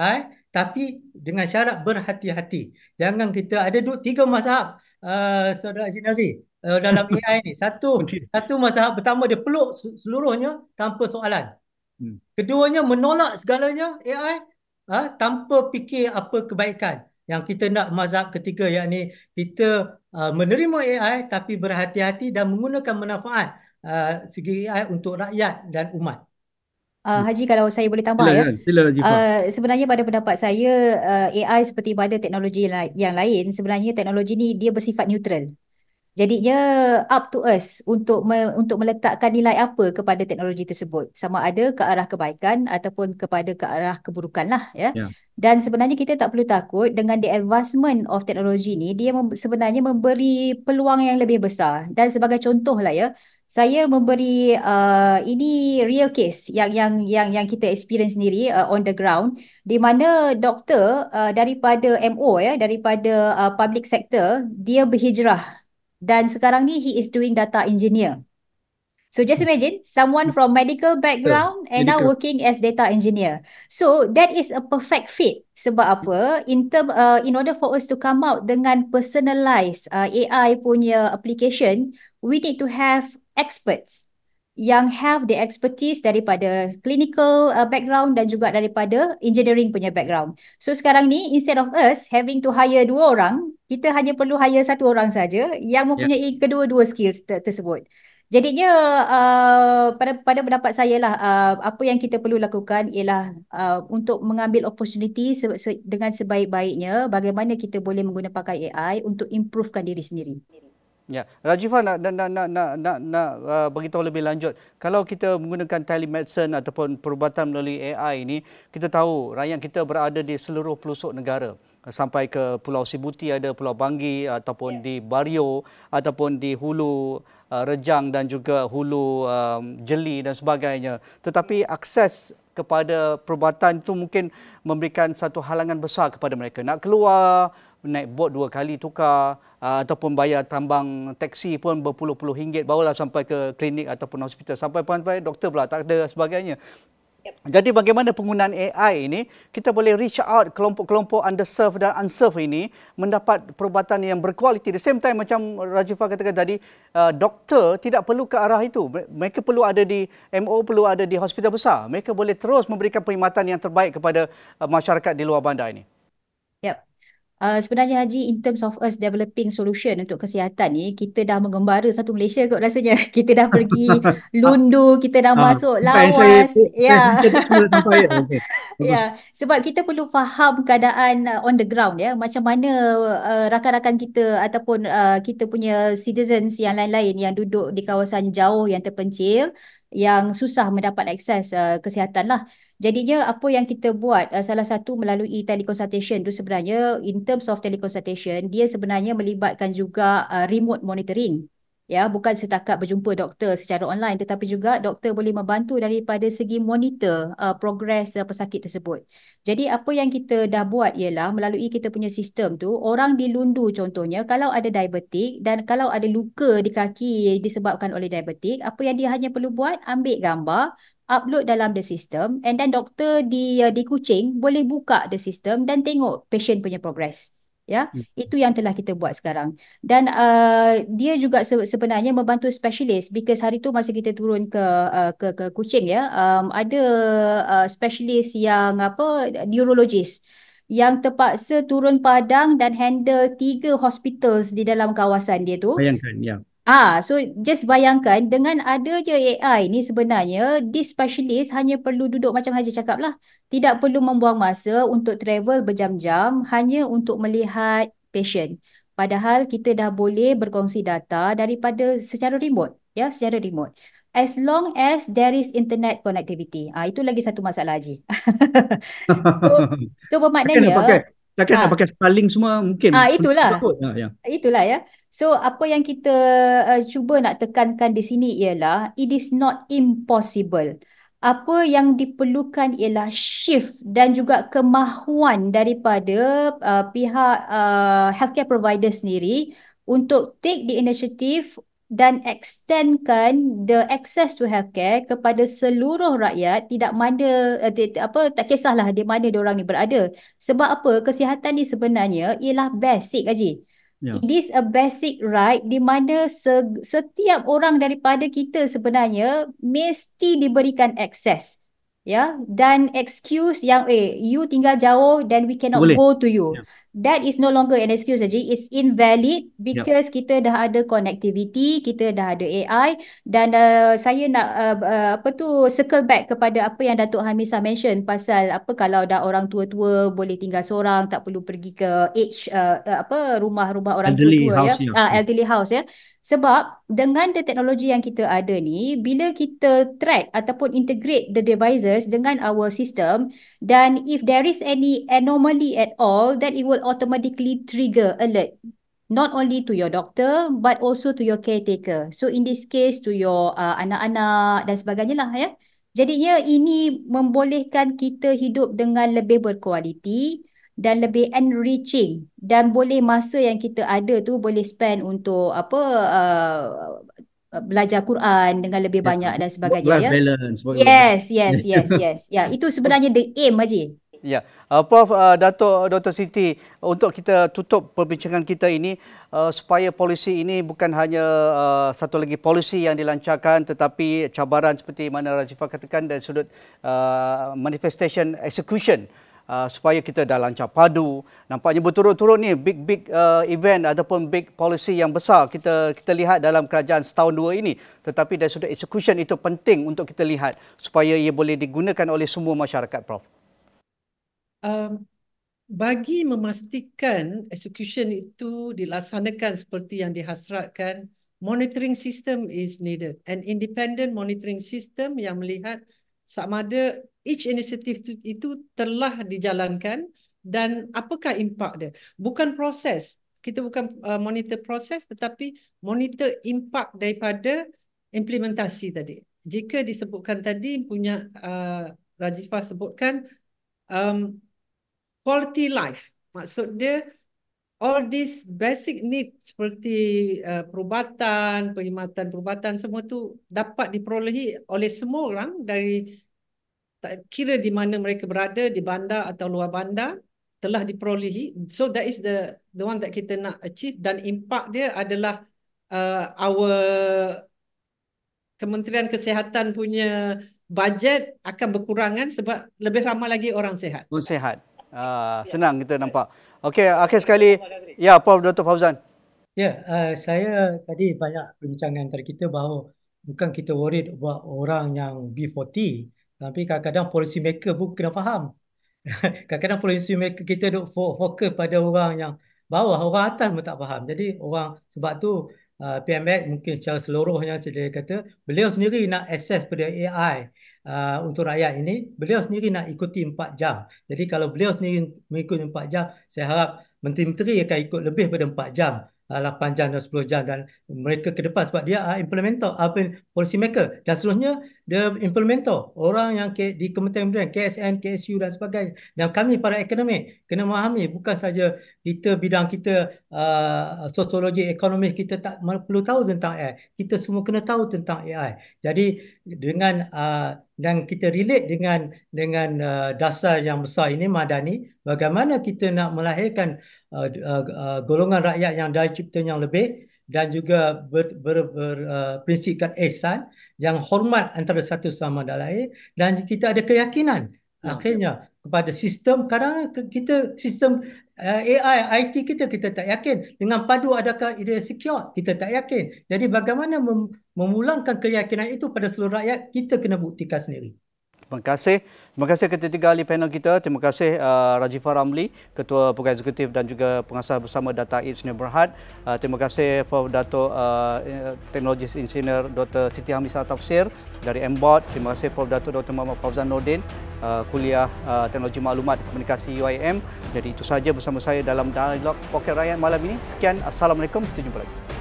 tapi dengan syarat berhati-hati. Jangan kita ada dua, tiga mazhab, uh, Saudara Haji Nazri, uh, dalam A I ni. Satu, Okey. satu mazhab pertama dia peluk seluruhnya tanpa soalan. Hmm. Keduanya menolak segalanya A I ha, tanpa fikir apa kebaikan. Yang kita nak mazhab ketiga, yakni kita uh, menerima A I tapi berhati-hati dan menggunakan manfaat uh, segi A I untuk rakyat dan umat. Uh, Haji, kalau saya boleh tambah ya. Silakan, sila Jifa. Uh, sebenarnya pada pendapat saya, uh, A I seperti pada teknologi la- yang lain, sebenarnya teknologi ni dia bersifat neutral. Jadinya up to us untuk me, untuk meletakkan nilai apa kepada teknologi tersebut, sama ada ke arah kebaikan ataupun kepada ke arah keburukan lah ya. Ya. Dan sebenarnya kita tak perlu takut dengan the advancement of teknologi ni, dia mem, sebenarnya memberi peluang yang lebih besar. Dan sebagai contoh lah ya, saya memberi uh, ini real case yang yang yang yang kita experience sendiri uh, on the ground, di mana doktor uh, daripada M O ya, daripada uh, public sector, dia berhijrah. Dan sekarang ni he is doing data engineer. So just imagine someone from medical background and now Medical. working as data engineer. So that is a perfect fit. Sebab apa? In term, uh, in order for us to come out dengan personalized uh, A I punya application, we need to have experts yang have the expertise daripada clinical uh, background dan juga daripada engineering punya background. So sekarang ni instead of us having to hire dua orang, kita hanya perlu hire satu orang saja yang mempunyai kedua-dua skills ter- tersebut. Jadinya uh, pada pada pendapat saya lah, uh, apa yang kita perlu lakukan ialah uh, untuk mengambil opportunity se- se- dengan sebaik-baiknya, bagaimana kita boleh menggunakan pakai A I untuk improvekan diri sendiri. Ya, Rajifa nak nak nak nak nak, nak, nak uh, beritahu lebih lanjut. Kalau kita menggunakan telemedicine ataupun perubatan melalui A I ini, kita tahu rakyat kita berada di seluruh pelosok negara. Sampai ke Pulau Sibuti ada, Pulau Banggi ataupun yeah. di Bario ataupun di Hulu uh, Rejang dan juga Hulu um, Jeli dan sebagainya. Tetapi akses kepada perubatan itu mungkin memberikan satu halangan besar kepada mereka. Nak keluar, naik bot dua kali tukar uh, ataupun bayar tambang teksi pun berpuluh-puluh ringgit barulah sampai ke klinik ataupun hospital. Sampai sampai doktor pula tak ada sebagainya. Jadi bagaimana penggunaan A I ini, kita boleh reach out kelompok-kelompok underserved dan unserved ini mendapat perubatan yang berkualiti. The same time macam Rajifa katakan tadi, uh, doktor tidak perlu ke arah itu. Mereka perlu ada di M O, perlu ada di hospital besar. Mereka boleh terus memberikan perkhidmatan yang terbaik kepada uh, masyarakat di luar bandar ini. Yep. Uh, sebenarnya Haji, in terms of us developing solution untuk kesihatan ni, kita dah mengembara satu Malaysia kot rasanya. Kita dah pergi Lundu, kita dah masuk Lawas. Ya. Ya, sebab kita perlu faham keadaan uh, on the ground ya, macam mana uh, rakan-rakan kita ataupun uh, kita punya citizens yang lain-lain yang duduk di kawasan jauh yang terpencil, yang susah mendapat akses uh, kesihatan lah. Jadinya apa yang kita buat, uh, salah satu melalui teleconsultation tu sebenarnya, in terms of teleconsultation, dia sebenarnya melibatkan juga uh, remote monitoring. Ya, bukan setakat berjumpa doktor secara online, tetapi juga doktor boleh membantu daripada segi monitor uh, progres uh, pesakit tersebut. Jadi apa yang kita dah buat ialah melalui kita punya sistem tu, orang di Lundu contohnya, kalau ada diabetik dan kalau ada luka di kaki disebabkan oleh diabetik, apa yang dia hanya perlu buat, ambil gambar, upload dalam the system, and then doktor di uh, di Kuching boleh buka the system dan tengok patient punya progress. Ya, hmm. Itu yang telah kita buat sekarang. Dan uh, dia juga se- sebenarnya membantu specialist, because hari tu masa kita turun ke uh, ke ke Kuching ya, um, ada uh, specialist yang apa, neurologist yang terpaksa turun padang dan handle tiga hospitals di dalam kawasan dia tu. Bayangkan, ya. Ah, so just bayangkan dengan adanya A I ni, sebenarnya this specialist hanya perlu duduk macam Haji cakap lah. Tidak perlu membuang masa untuk travel berjam-jam hanya untuk melihat patient. Padahal kita dah boleh berkongsi data daripada secara remote, ya, secara remote. As long as there is internet connectivity. Ah, itu lagi satu masalah Haji. so, so bermaknanya Takkan nak pakai Starlink semua mungkin. Ah, itulah. Ya, ya. Itulah ya. So apa yang kita uh, cuba nak tekankan di sini ialah it is not impossible. Apa yang diperlukan ialah shift dan juga kemahuan daripada uh, pihak uh, healthcare provider sendiri untuk take the initiative dan extendkan the access to healthcare kepada seluruh rakyat, tidak mana uh, ti- apa tak kisahlah di mana diorang ni berada. Sebab apa? Kesihatan ni sebenarnya ialah basic, Haji. Ya. It is a basic right di mana se- setiap orang daripada kita sebenarnya mesti diberikan akses. Ya, dan excuse yang eh you tinggal jauh then we cannot Boleh. go to you. Ya. That is no longer an excuse, saja. It's invalid Ya. because kita dah ada connectivity, kita dah ada A I, dan uh, saya nak uh, uh, apa tu circle back kepada apa yang Datuk Hamisah mention pasal apa kalau dah orang tua-tua boleh tinggal seorang, tak perlu pergi ke age uh, uh, apa rumah-rumah orang Elderly tua-tua ya. house, ya. Ah, elderly house ya. Sebab dengan the teknologi yang kita ada ni, bila kita track ataupun integrate the devices dengan our system, dan if there is any anomaly at all, then it will automatically trigger alert. Not only to your doctor, but also to your caretaker. So in this case, to your uh, anak-anak dan sebagainya lah ya. Jadinya ini membolehkan kita hidup dengan lebih berkualiti dan lebih enriching, dan boleh masa yang kita ada tu boleh spend untuk apa uh, belajar Quran dengan lebih Ya. banyak dan sebagainya Work-life ya. balance. work-life Yes, yes, yes, yes. Ya, itu sebenarnya the aim, Haji. Ya, uh, Prof uh, Datuk Doktor Siti, untuk kita tutup perbincangan kita ini uh, supaya polisi ini bukan hanya uh, satu lagi polisi yang dilancarkan, tetapi cabaran seperti mana Rajifah katakan dari sudut uh, manifestation execution. Uh, supaya kita dah lancar padu, nampaknya berturut-turut ni big big uh, event ataupun big policy yang besar kita kita lihat dalam kerajaan setahun dua ini, tetapi dari sudut execution itu penting untuk kita lihat supaya ia boleh digunakan oleh semua masyarakat, Prof. Um, bagi memastikan execution itu dilaksanakan seperti yang dihasratkan, monitoring system is needed. An independent monitoring system yang melihat sama ada each initiative itu, itu telah dijalankan dan apakah impak dia. Bukan proses. Kita bukan uh, monitor proses tetapi monitor impak daripada implementasi tadi. Jika disebutkan tadi punya uh, Rajifah sebutkan um, quality life. Maksud dia all these basic needs seperti uh, perubatan, perkhidmatan perubatan, semua tu dapat diperolehi oleh semua orang dari tak kira di mana mereka berada, di bandar atau luar bandar, telah diperolehi. So that is the the one that kita nak achieve, dan impak dia adalah uh, our Kementerian Kesihatan punya bajet akan berkurangan sebab lebih ramai lagi orang sihat. Orang sihat. Uh, senang kita nampak. Okey, akhir sekali, ya Prof Doktor Fauzan. Ya, uh, saya tadi banyak perbincangan antara kita bahawa bukan kita worried about orang yang B empat puluh, tapi kadang-kadang policy maker pun kena faham. Kadang-kadang policy maker kita duk fokus pada orang yang bawah, orang atas pun tak faham. Jadi orang, sebab tu uh, P M X mungkin secara seluruhnya dia kata beliau sendiri nak access pada A I uh, untuk rakyat ini, beliau sendiri nak ikuti empat jam. Jadi kalau beliau sendiri mengikuti empat jam, saya harap menteri-menteri akan ikut lebih pada empat jam. lapan jam dan sepuluh jam, dan mereka ke depan sebab dia implementer, apa policy maker, dan seterusnya dia implementer orang yang ke, di Kementerian K S N, K S U dan sebagainya. Dan kami para akademik kena memahami bukan saja kita bidang kita uh, sosiologi, ekonomi, kita tak perlu tahu tentang A I, kita semua kena tahu tentang A I. Jadi dengan uh, dan kita relate dengan dengan uh, dasar yang besar ini, Madani, bagaimana kita nak melahirkan uh, uh, uh, golongan rakyat yang daya cipta yang lebih dan juga berprinsipkan ber, ber, uh, ihsan, yang hormat antara satu sama lain, dan kita ada keyakinan ya. Akhirnya kepada sistem, kadang kita sistem uh, A I, I T kita kita tak yakin dengan padu adakah ia secure, kita tak yakin. Jadi bagaimana mem memulangkan keyakinan itu pada seluruh rakyat, kita kena buktikan sendiri. Terima kasih. Terima kasih ketiga ahli panel kita. Terima kasih uh, Rajifah Ramli, Ketua Pegawai Eksekutif dan juga Pengasas Bersama Data Eid Sdn Bhd. Uh, terima kasih Prof Dato' uh, Teknologis Engineer Doktor Siti Hamisah Tafsir dari M B O D. Terima kasih Prof Dato' Doktor Muhammad Fauzan Nordin, uh, Kuliah uh, Teknologi Maklumat Komunikasi U I M. Jadi itu saja bersama saya dalam Dialog Poket Rakyat malam ini. Sekian, Assalamualaikum. Kita jumpa lagi.